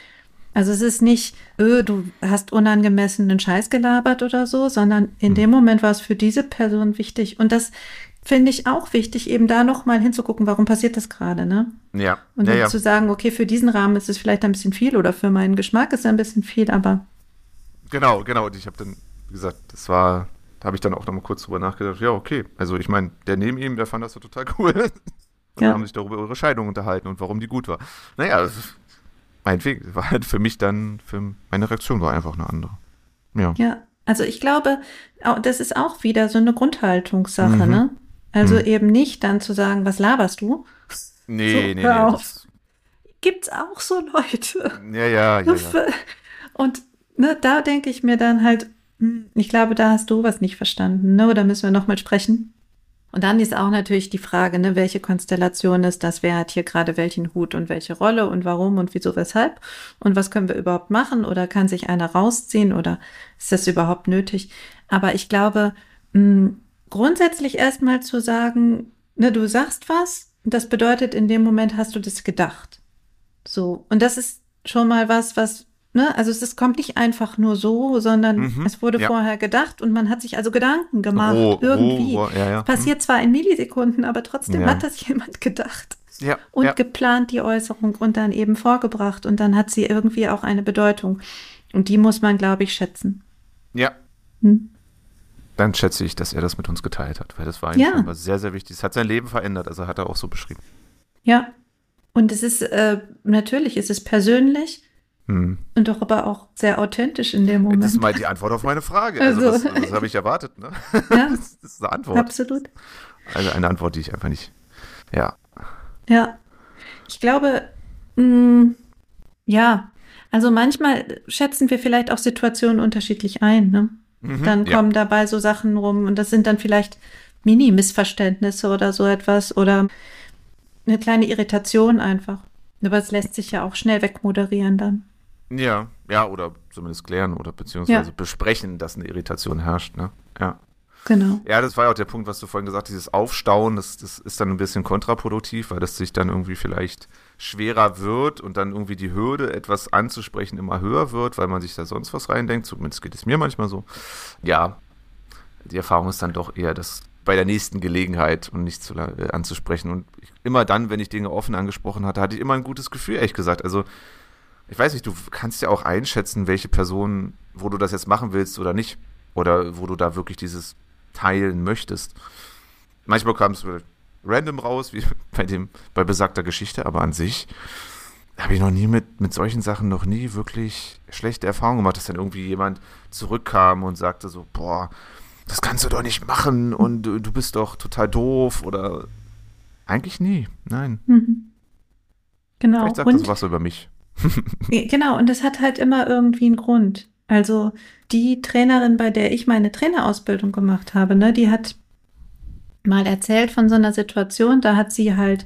Also es ist nicht, öh, du hast unangemessenen Scheiß gelabert oder so, sondern in dem Moment war es für diese Person wichtig. Und das finde ich auch wichtig, eben da nochmal hinzugucken, warum passiert das gerade, ne? Ja. Und ja, dann ja. zu sagen, okay, für diesen Rahmen ist es vielleicht ein bisschen viel oder für meinen Geschmack ist es ein bisschen viel, aber Genau, genau. Und ich habe dann, wie gesagt, das war, da habe ich dann auch nochmal kurz drüber nachgedacht, ja, okay. Also ich meine, der neben ihm, der fand das so total cool. Und Ja. dann haben sich darüber über ihre Scheidung unterhalten und warum die gut war. Naja, das ist meinetwegen, war halt für mich dann, für meine Reaktion war einfach eine andere. Ja. ja, also ich glaube, au- das ist auch wieder so eine Grundhaltungssache, Mhm. ne? Also Mhm. eben nicht dann zu sagen, was laberst du? Nee, So, nee, nee. hör auf. Das, Gibt's auch so Leute. ja, ja, ja, ja. Und ne, da denke ich mir dann halt, hm, ich glaube, da hast du was nicht verstanden, ne? Oder müssen wir nochmal sprechen? Und dann ist auch natürlich die Frage, ne, welche Konstellation ist das? Wer hat hier gerade welchen Hut und welche Rolle und warum und wieso, weshalb? Und was können wir überhaupt machen? Oder kann sich einer rausziehen oder ist das überhaupt nötig? Aber ich glaube, mh, grundsätzlich erstmal zu sagen, ne, du sagst was, das bedeutet, in dem Moment hast du das gedacht. So. Und das ist schon mal was, was, ne, also es, es kommt nicht einfach nur so, sondern Mhm, es wurde ja. vorher gedacht und man hat sich also Gedanken gemacht, Roh, irgendwie. roh, roh, ja, ja. Passiert zwar in Millisekunden, aber trotzdem Ja. hat das jemand gedacht Ja, und ja. geplant die Äußerung und dann eben vorgebracht und dann hat sie irgendwie auch eine Bedeutung. Und die muss man, glaube ich, schätzen. Ja. Hm? Dann schätze ich, dass er das mit uns geteilt hat, weil das war eigentlich Ja. was sehr, sehr wichtig. Es hat sein Leben verändert, also hat er auch so beschrieben. Ja. Und es ist, äh, natürlich ist es persönlich Hm. und doch aber auch sehr authentisch in dem Moment. Das ist mal die Antwort auf meine Frage. Also, Also- das, das habe ich erwartet, ne? Ja. Das ist eine Antwort. Absolut. Also eine Antwort, die ich einfach nicht. Ja. Ja, ich glaube, mh, ja, also manchmal schätzen wir vielleicht auch Situationen unterschiedlich ein, ne? Mhm, Dann ja. kommen dabei so Sachen rum und das sind dann vielleicht Mini-Missverständnisse oder so etwas oder eine kleine Irritation einfach. Aber es lässt sich ja auch schnell wegmoderieren dann. Ja, ja, oder zumindest klären oder beziehungsweise Ja. besprechen, dass eine Irritation herrscht, ne? Ja. Genau. Ja, das war ja auch der Punkt, was du vorhin gesagt hast, dieses Aufstauen, das, das ist dann ein bisschen kontraproduktiv, weil das sich dann irgendwie vielleicht schwerer wird und dann irgendwie die Hürde, etwas anzusprechen, immer höher wird, weil man sich da sonst was reindenkt. Zumindest geht es mir manchmal so. Ja, die Erfahrung ist dann doch eher, das bei der nächsten Gelegenheit und nicht zu la- äh, anzusprechen. Und ich, immer dann, wenn ich Dinge offen angesprochen hatte, hatte ich immer ein gutes Gefühl, ehrlich gesagt. Also, ich weiß nicht, du kannst ja auch einschätzen, welche Person, wo du das jetzt machen willst oder nicht. Oder wo du da wirklich dieses teilen möchtest. Manchmal kam es random raus, wie bei dem, bei besagter Geschichte, aber an sich habe ich noch nie mit, mit solchen Sachen noch nie wirklich schlechte Erfahrungen gemacht, dass dann irgendwie jemand zurückkam und sagte so, boah, das kannst du doch nicht machen und du, du bist doch total doof oder eigentlich nie, nein. Mhm. Genau. Vielleicht sagt Und das was über mich. Genau, und das hat halt immer irgendwie einen Grund. Also die Trainerin, bei der ich meine Trainerausbildung gemacht habe, ne, die hat mal erzählt von so einer Situation, da hat sie halt,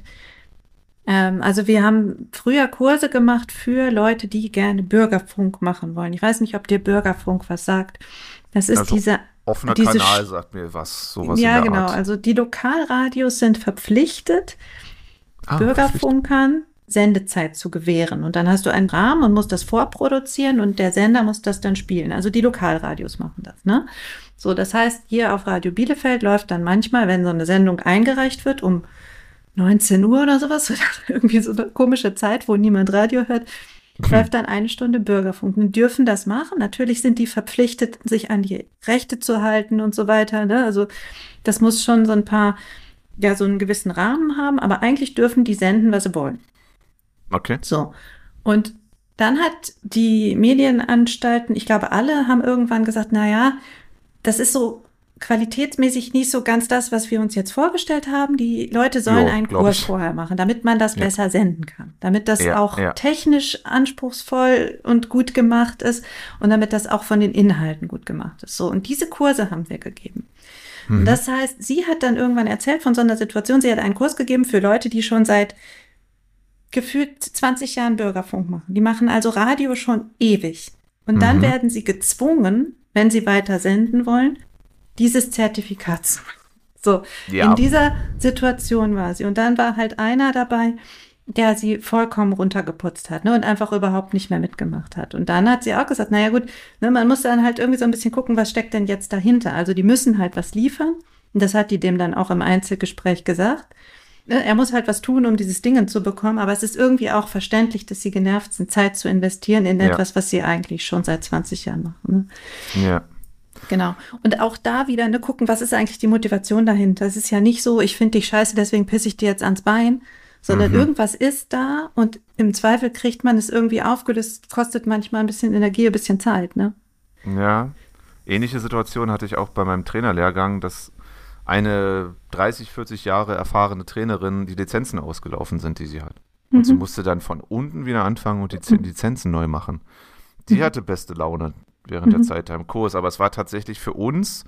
ähm, also wir haben früher Kurse gemacht für Leute, die gerne Bürgerfunk machen wollen. Ich weiß nicht, ob dir Bürgerfunk was sagt. Das ist Also diese Offener diese Kanal Sch- sagt mir was, sowas ja, in der genau. Art. Also die Lokalradios sind verpflichtet, Ah, Bürgerfunkern Sendezeit zu gewähren. Und dann hast du einen Rahmen und musst das vorproduzieren und der Sender muss das dann spielen. Also die Lokalradios machen das, ne? So, das heißt, hier auf Radio Bielefeld läuft dann manchmal, wenn so eine Sendung eingereicht wird, um neunzehn Uhr oder sowas, oder irgendwie so eine komische Zeit, wo niemand Radio hört, läuft dann eine Stunde Bürgerfunk. Die dürfen das machen. Natürlich sind die verpflichtet, sich an die Rechte zu halten und so weiter, ne? Also das muss schon so ein paar, ja, so einen gewissen Rahmen haben, aber eigentlich dürfen die senden, was sie wollen. Okay. So. Und dann hat die Medienanstalten, ich glaube, alle haben irgendwann gesagt, na ja, das ist so qualitätsmäßig nicht so ganz das, was wir uns jetzt vorgestellt haben. Die Leute sollen Jo, einen glaub Kurs ich. vorher machen, damit man das Ja. besser senden kann. Damit das Ja, auch ja. technisch anspruchsvoll und gut gemacht ist und damit das auch von den Inhalten gut gemacht ist. So. Und diese Kurse haben wir gegeben. Mhm. Und das heißt, sie hat dann irgendwann erzählt von so einer Situation, sie hat einen Kurs gegeben für Leute, die schon seit gefühlt zwanzig Jahren Bürgerfunk machen. Die machen also Radio schon ewig. Und dann Mhm. werden sie gezwungen, wenn sie weiter senden wollen, dieses Zertifikat zu machen. So, Ja. in dieser Situation war sie. Und dann war halt einer dabei, der sie vollkommen runtergeputzt hat, ne, und einfach überhaupt nicht mehr mitgemacht hat. Und dann hat sie auch gesagt, naja gut, ne, man muss dann halt irgendwie so ein bisschen gucken, was steckt denn jetzt dahinter. Also die müssen halt was liefern. Und das hat die dem dann auch im Einzelgespräch gesagt. Ne, er muss halt was tun, um dieses Ding zu bekommen. Aber es ist irgendwie auch verständlich, dass sie genervt sind, Zeit zu investieren in Ja. etwas, was sie eigentlich schon seit zwanzig Jahren machen. Ne? Ja. Genau. Und auch da wieder, ne, gucken, was ist eigentlich die Motivation dahinter? Es ist ja nicht so, ich finde dich scheiße, deswegen pisse ich dir jetzt ans Bein, sondern Mhm. irgendwas ist da und im Zweifel kriegt man es irgendwie aufgelöst, kostet manchmal ein bisschen Energie, ein bisschen Zeit, ne? Ja, ähnliche Situation hatte ich auch bei meinem Trainerlehrgang, dass eine dreißig, vierzig Jahre erfahrene Trainerin die Lizenzen ausgelaufen sind, die sie hat. Und Mhm. sie musste dann von unten wieder anfangen und die Z- Lizenzen neu machen. Die Mhm. hatte beste Laune während der Mhm. Zeit da im Kurs, aber es war tatsächlich für uns,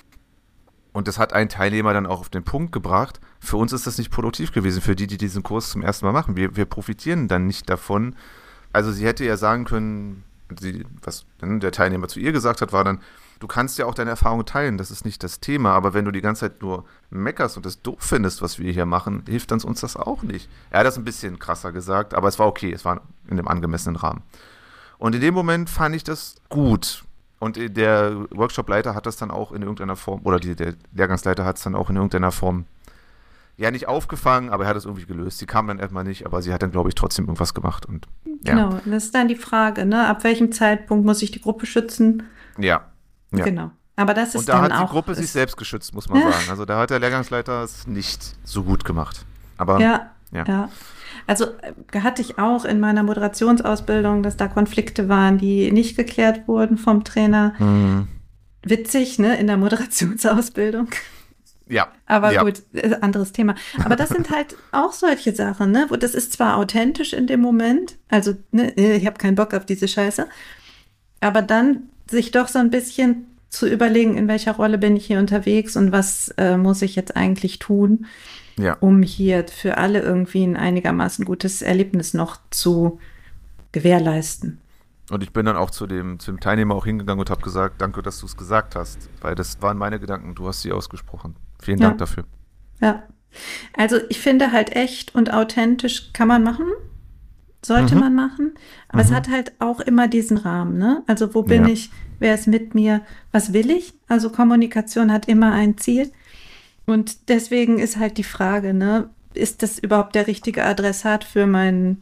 und das hat ein Teilnehmer dann auch auf den Punkt gebracht, für uns ist das nicht produktiv gewesen, für die, die diesen Kurs zum ersten Mal machen. Wir, wir profitieren dann nicht davon. Also sie hätte ja sagen können, sie, was dann der Teilnehmer zu ihr gesagt hat, war dann, du kannst ja auch deine Erfahrungen teilen, das ist nicht das Thema, aber wenn du die ganze Zeit nur meckerst und das doof findest, was wir hier machen, hilft uns uns das auch nicht. Er hat das ein bisschen krasser gesagt, aber es war okay, es war in dem angemessenen Rahmen. Und in dem Moment fand ich das gut. Und der Workshop-Leiter hat das dann auch in irgendeiner Form, oder die, der Lehrgangsleiter hat es dann auch in irgendeiner Form, ja, nicht aufgefangen, aber er hat es irgendwie gelöst. Sie kam dann erstmal nicht, aber sie hat dann, glaube ich, trotzdem irgendwas gemacht. Und, ja. Genau, das ist dann die Frage, ne? Ab welchem Zeitpunkt muss ich die Gruppe schützen? Ja. ja. Genau. Aber das ist Und da dann hat die auch, Gruppe sich ist, selbst geschützt, muss man Ja. sagen. Also da hat der Lehrgangsleiter es nicht so gut gemacht. Aber Ja, ja. ja. Also äh, hatte ich auch in meiner Moderationsausbildung, dass da Konflikte waren, die nicht geklärt wurden vom Trainer. Mhm. Witzig, ne, in der Moderationsausbildung. Ja. Aber ja. gut, äh, anderes Thema. Aber das sind halt auch solche Sachen, ne? Wo das ist zwar authentisch in dem Moment, also ne, ich habe keinen Bock auf diese Scheiße, aber dann sich doch so ein bisschen zu überlegen, in welcher Rolle bin ich hier unterwegs und was äh, muss ich jetzt eigentlich tun, Ja. um hier für alle irgendwie ein einigermaßen gutes Erlebnis noch zu gewährleisten. Und ich bin dann auch zu dem, zu dem Teilnehmer auch hingegangen und habe gesagt, danke, dass du es gesagt hast, weil das waren meine Gedanken, du hast sie ausgesprochen. Vielen Ja. Dank dafür. Ja, also ich finde halt echt und authentisch kann man machen, sollte Mhm. man machen, aber Mhm. es hat halt auch immer diesen Rahmen, ne? Also wo bin Ja. ich, wer ist mit mir, was will ich? Also Kommunikation hat immer ein Ziel und deswegen ist halt die Frage, ne? Ist das überhaupt der richtige Adressat für mein,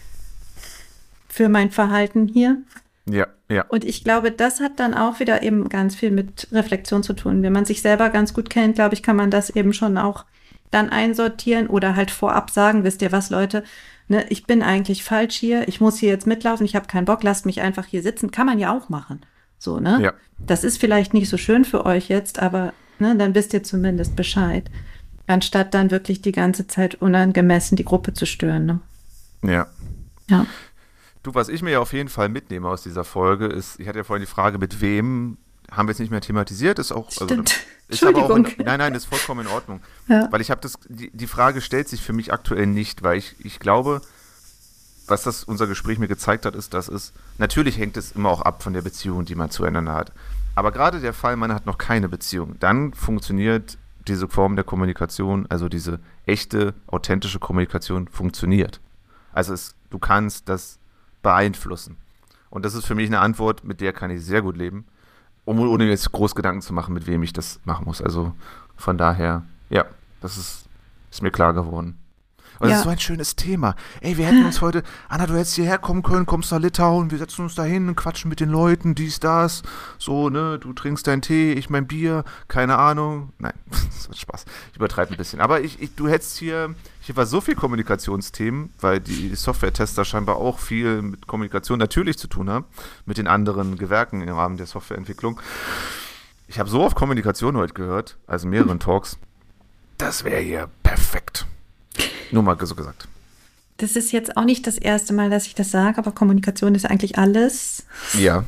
für mein Verhalten hier? Ja, ja. Und ich glaube, das hat dann auch wieder eben ganz viel mit Reflexion zu tun. Wenn man sich selber ganz gut kennt, glaube ich, kann man das eben schon auch dann einsortieren oder halt vorab sagen, wisst ihr was, Leute, ne, ich bin eigentlich falsch hier, ich muss hier jetzt mitlaufen, ich habe keinen Bock, lasst mich einfach hier sitzen. Kann man ja auch machen. So, ne? Ja. Das ist vielleicht nicht so schön für euch jetzt, aber ne, dann wisst ihr zumindest Bescheid. Anstatt dann wirklich die ganze Zeit unangemessen die Gruppe zu stören. Ne? Ja. Ja. Du, was ich mir ja auf jeden Fall mitnehme aus dieser Folge, ist, ich hatte ja vorhin die Frage, mit wem, haben wir jetzt nicht mehr thematisiert, ist auch, Stimmt. ist aber auch in, Entschuldigung. nein, nein, ist vollkommen in Ordnung. Ja. Weil ich habe das, die, die Frage stellt sich für mich aktuell nicht, weil ich, ich glaube, was das unser Gespräch mir gezeigt hat, ist, dass es, natürlich hängt es immer auch ab von der Beziehung, die man zueinander hat. Aber gerade der Fall, man hat noch keine Beziehung, dann funktioniert diese Form der Kommunikation, also diese echte, authentische Kommunikation funktioniert. Also es, du kannst das beeinflussen. Und das ist für mich eine Antwort, mit der kann ich sehr gut leben, um, ohne mir jetzt groß Gedanken zu machen, mit wem ich das machen muss. Also von daher, ja, das ist, ist mir klar geworden. Und das Ja. ist so ein schönes Thema. Ey, wir hätten uns heute, Anna, du hättest hierher kommen können, kommst nach Litauen, wir setzen uns da hin und quatschen mit den Leuten, dies, das, so, ne, du trinkst deinen Tee, ich mein Bier, keine Ahnung. Nein, das wird Spaß. Ich übertreibe ein bisschen. Aber ich, ich, du hättest hier, hier war so viel Kommunikationsthemen, weil die Software-Tester scheinbar auch viel mit Kommunikation natürlich zu tun haben, mit den anderen Gewerken im Rahmen der Softwareentwicklung. Ich habe so oft Kommunikation heute gehört, also mehreren Talks. Das wäre hier perfekt. Nur mal so gesagt. Das ist jetzt auch nicht das erste Mal, dass ich das sage, aber Kommunikation ist eigentlich alles. Ja.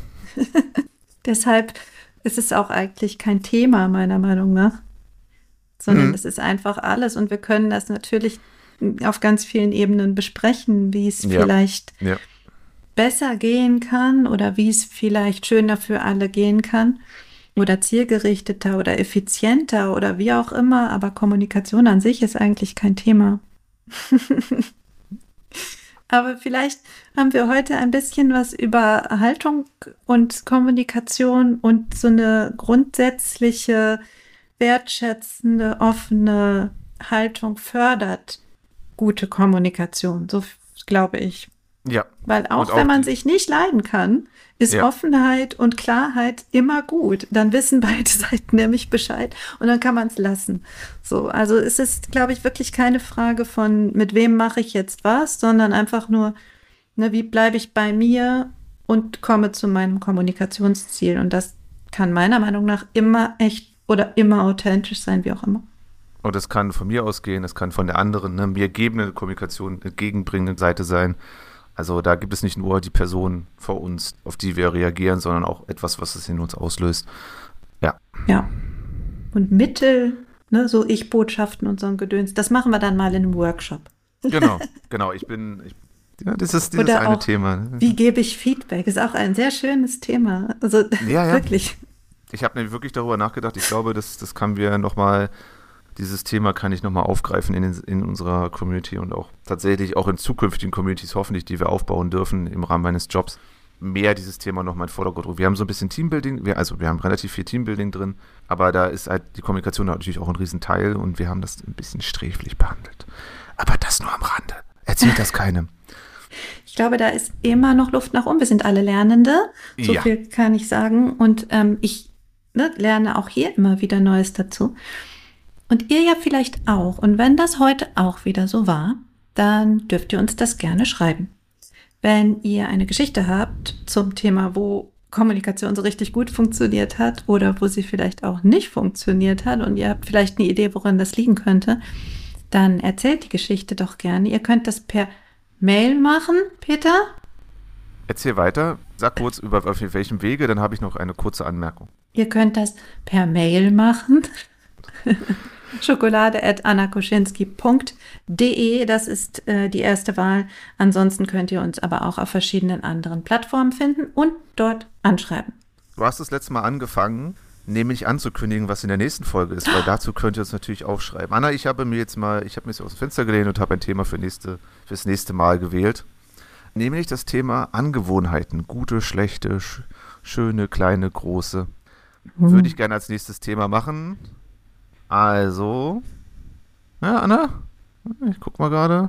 Deshalb ist es auch eigentlich kein Thema, meiner Meinung nach. Sondern Mhm. es ist einfach alles. Und wir können das natürlich auf ganz vielen Ebenen besprechen, wie es Ja. vielleicht Ja. besser gehen kann oder wie es vielleicht schöner für alle gehen kann. Oder zielgerichteter oder effizienter oder wie auch immer. Aber Kommunikation an sich ist eigentlich kein Thema. Aber vielleicht haben wir heute ein bisschen was über Haltung und Kommunikation und so eine grundsätzliche, wertschätzende, offene Haltung fördert gute Kommunikation. So glaube ich. Ja. Weil auch, auch wenn man die- sich nicht leiden kann, ist Ja. Offenheit und Klarheit immer gut. Dann wissen beide Seiten nämlich Bescheid und dann kann man es lassen. So, also es ist, glaube ich, wirklich keine Frage von, mit wem mache ich jetzt was, sondern einfach nur, ne, wie bleibe ich bei mir und komme zu meinem Kommunikationsziel. Und das kann meiner Meinung nach immer echt oder immer authentisch sein, wie auch immer. Und das kann von mir ausgehen, das kann von der anderen, ne, mir gebende Kommunikation, entgegenbringende Seite sein. Also da gibt es nicht nur die Person vor uns, auf die wir reagieren, sondern auch etwas, was es in uns auslöst. Ja. Ja. Und Mittel, ne, so Ich-Botschaften und so ein Gedöns, das machen wir dann mal in einem Workshop. Genau, genau. Ich bin, ich, ja, das ist dieses Oder eine auch, Thema. Ne? Wie gebe ich Feedback? Ist auch ein sehr schönes Thema. Also Ja, ja. wirklich. Ich habe nämlich wirklich darüber nachgedacht. Ich glaube, das, das kann wir nochmal, dieses Thema kann ich nochmal aufgreifen in, den, in unserer Community und auch tatsächlich auch in zukünftigen Communities, hoffentlich, die wir aufbauen dürfen im Rahmen meines Jobs, mehr dieses Thema nochmal in den Vordergrund rücken. Wir haben so ein bisschen Teambuilding, wir, also wir haben relativ viel Teambuilding drin, aber da ist halt die Kommunikation natürlich auch ein Riesenteil und wir haben das ein bisschen sträflich behandelt. Aber das nur am Rande. Erzählt das keinem. Ich glaube, da ist immer noch Luft nach oben. Wir sind alle Lernende. So Ja. viel kann ich sagen. Und ähm, ich ne, lerne auch hier immer wieder Neues dazu. Und ihr ja vielleicht auch. Und wenn das heute auch wieder so war, dann dürft ihr uns das gerne schreiben. Wenn ihr eine Geschichte habt zum Thema, wo Kommunikation so richtig gut funktioniert hat oder wo sie vielleicht auch nicht funktioniert hat und ihr habt vielleicht eine Idee, woran das liegen könnte, dann erzählt die Geschichte doch gerne. Ihr könnt das per Mail machen, Peter. Erzähl weiter, sag kurz, über auf welchem Wege, dann habe ich noch eine kurze Anmerkung. Ihr könnt das per Mail machen. schokolade at anna koschinski punkt de, das ist äh, die erste Wahl. Ansonsten könnt ihr uns aber auch auf verschiedenen anderen Plattformen finden und dort anschreiben. Du hast das letzte Mal angefangen, nämlich anzukündigen, was in der nächsten Folge ist, weil dazu könnt ihr uns natürlich auch schreiben. Anna, ich habe mir jetzt mal, ich habe mir jetzt aus dem Fenster gelehnt und habe ein Thema für nächste, fürs nächste Mal gewählt. Nämlich das Thema Angewohnheiten. Gute, schlechte, sch- schöne, kleine, große. Mhm. Würde ich gerne als nächstes Thema machen. Also, ja, Anna, ich guck mal gerade.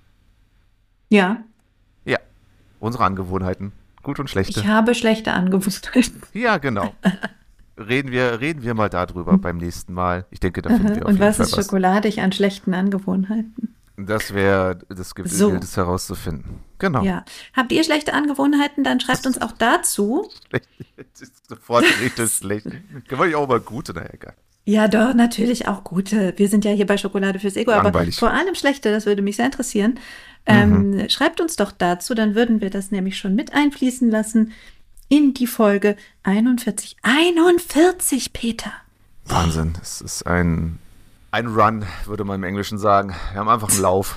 Ja, Ja, unsere Angewohnheiten. Gut und schlechte. ich habe schlechte Angewohnheiten. Ja, genau. Reden wir, reden wir mal darüber beim nächsten Mal. Ich denke, da finden wir auf Und jeden was Fall ist was. schokoladig an schlechten Angewohnheiten? Das wäre das gilt So. es herauszufinden. Genau. Ja. Habt ihr schlechte Angewohnheiten? Dann schreibt uns auch dazu. Jetzt ist sofort richtig schlecht. Können wir auch mal gute, naja, egal. Ja, doch, natürlich auch gute. Wir sind ja hier bei Schokolade fürs Ego, aber Langweilig. vor allem schlechte, das würde mich sehr interessieren. Ähm, schreibt uns doch dazu, dann würden wir das nämlich schon mit einfließen lassen in die Folge einundvierzig. einundvierzig, Peter! Wahnsinn. Es ist ein, ein Run, würde man im Englischen sagen. Wir haben einfach einen Lauf.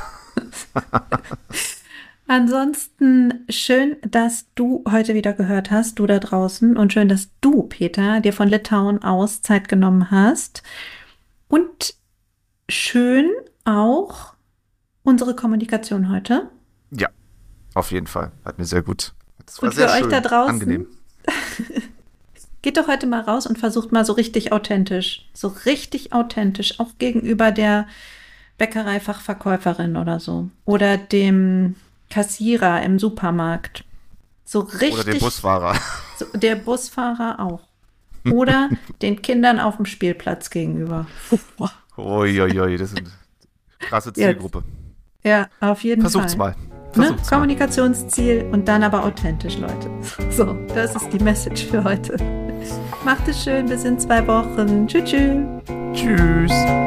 Ansonsten schön, dass du heute wieder gehört hast, du da draußen. Und schön, dass du, Peter, dir von Litauen aus Zeit genommen hast. Und schön auch unsere Kommunikation heute. Ja, auf jeden Fall. Hat mir sehr gut. Das war Und sehr für euch schön, da draußen? angenehm. Geht doch heute mal raus und versucht mal so richtig authentisch, so richtig authentisch, auch gegenüber der Bäckereifachverkäuferin oder so. Oder dem Kassierer im Supermarkt. So richtig. Oder den Busfahrer. So, der Busfahrer auch. Oder den Kindern auf dem Spielplatz gegenüber. Uiuiui, das ist eine krasse Zielgruppe. Ja, auf jeden Versucht's Fall. mal. Ne? Versucht's mal. Kommunikationsziel und dann aber authentisch, Leute. So, das ist die Message für heute. Macht es schön, bis in zwei Wochen. Tschüss, tschüss. Tschüss.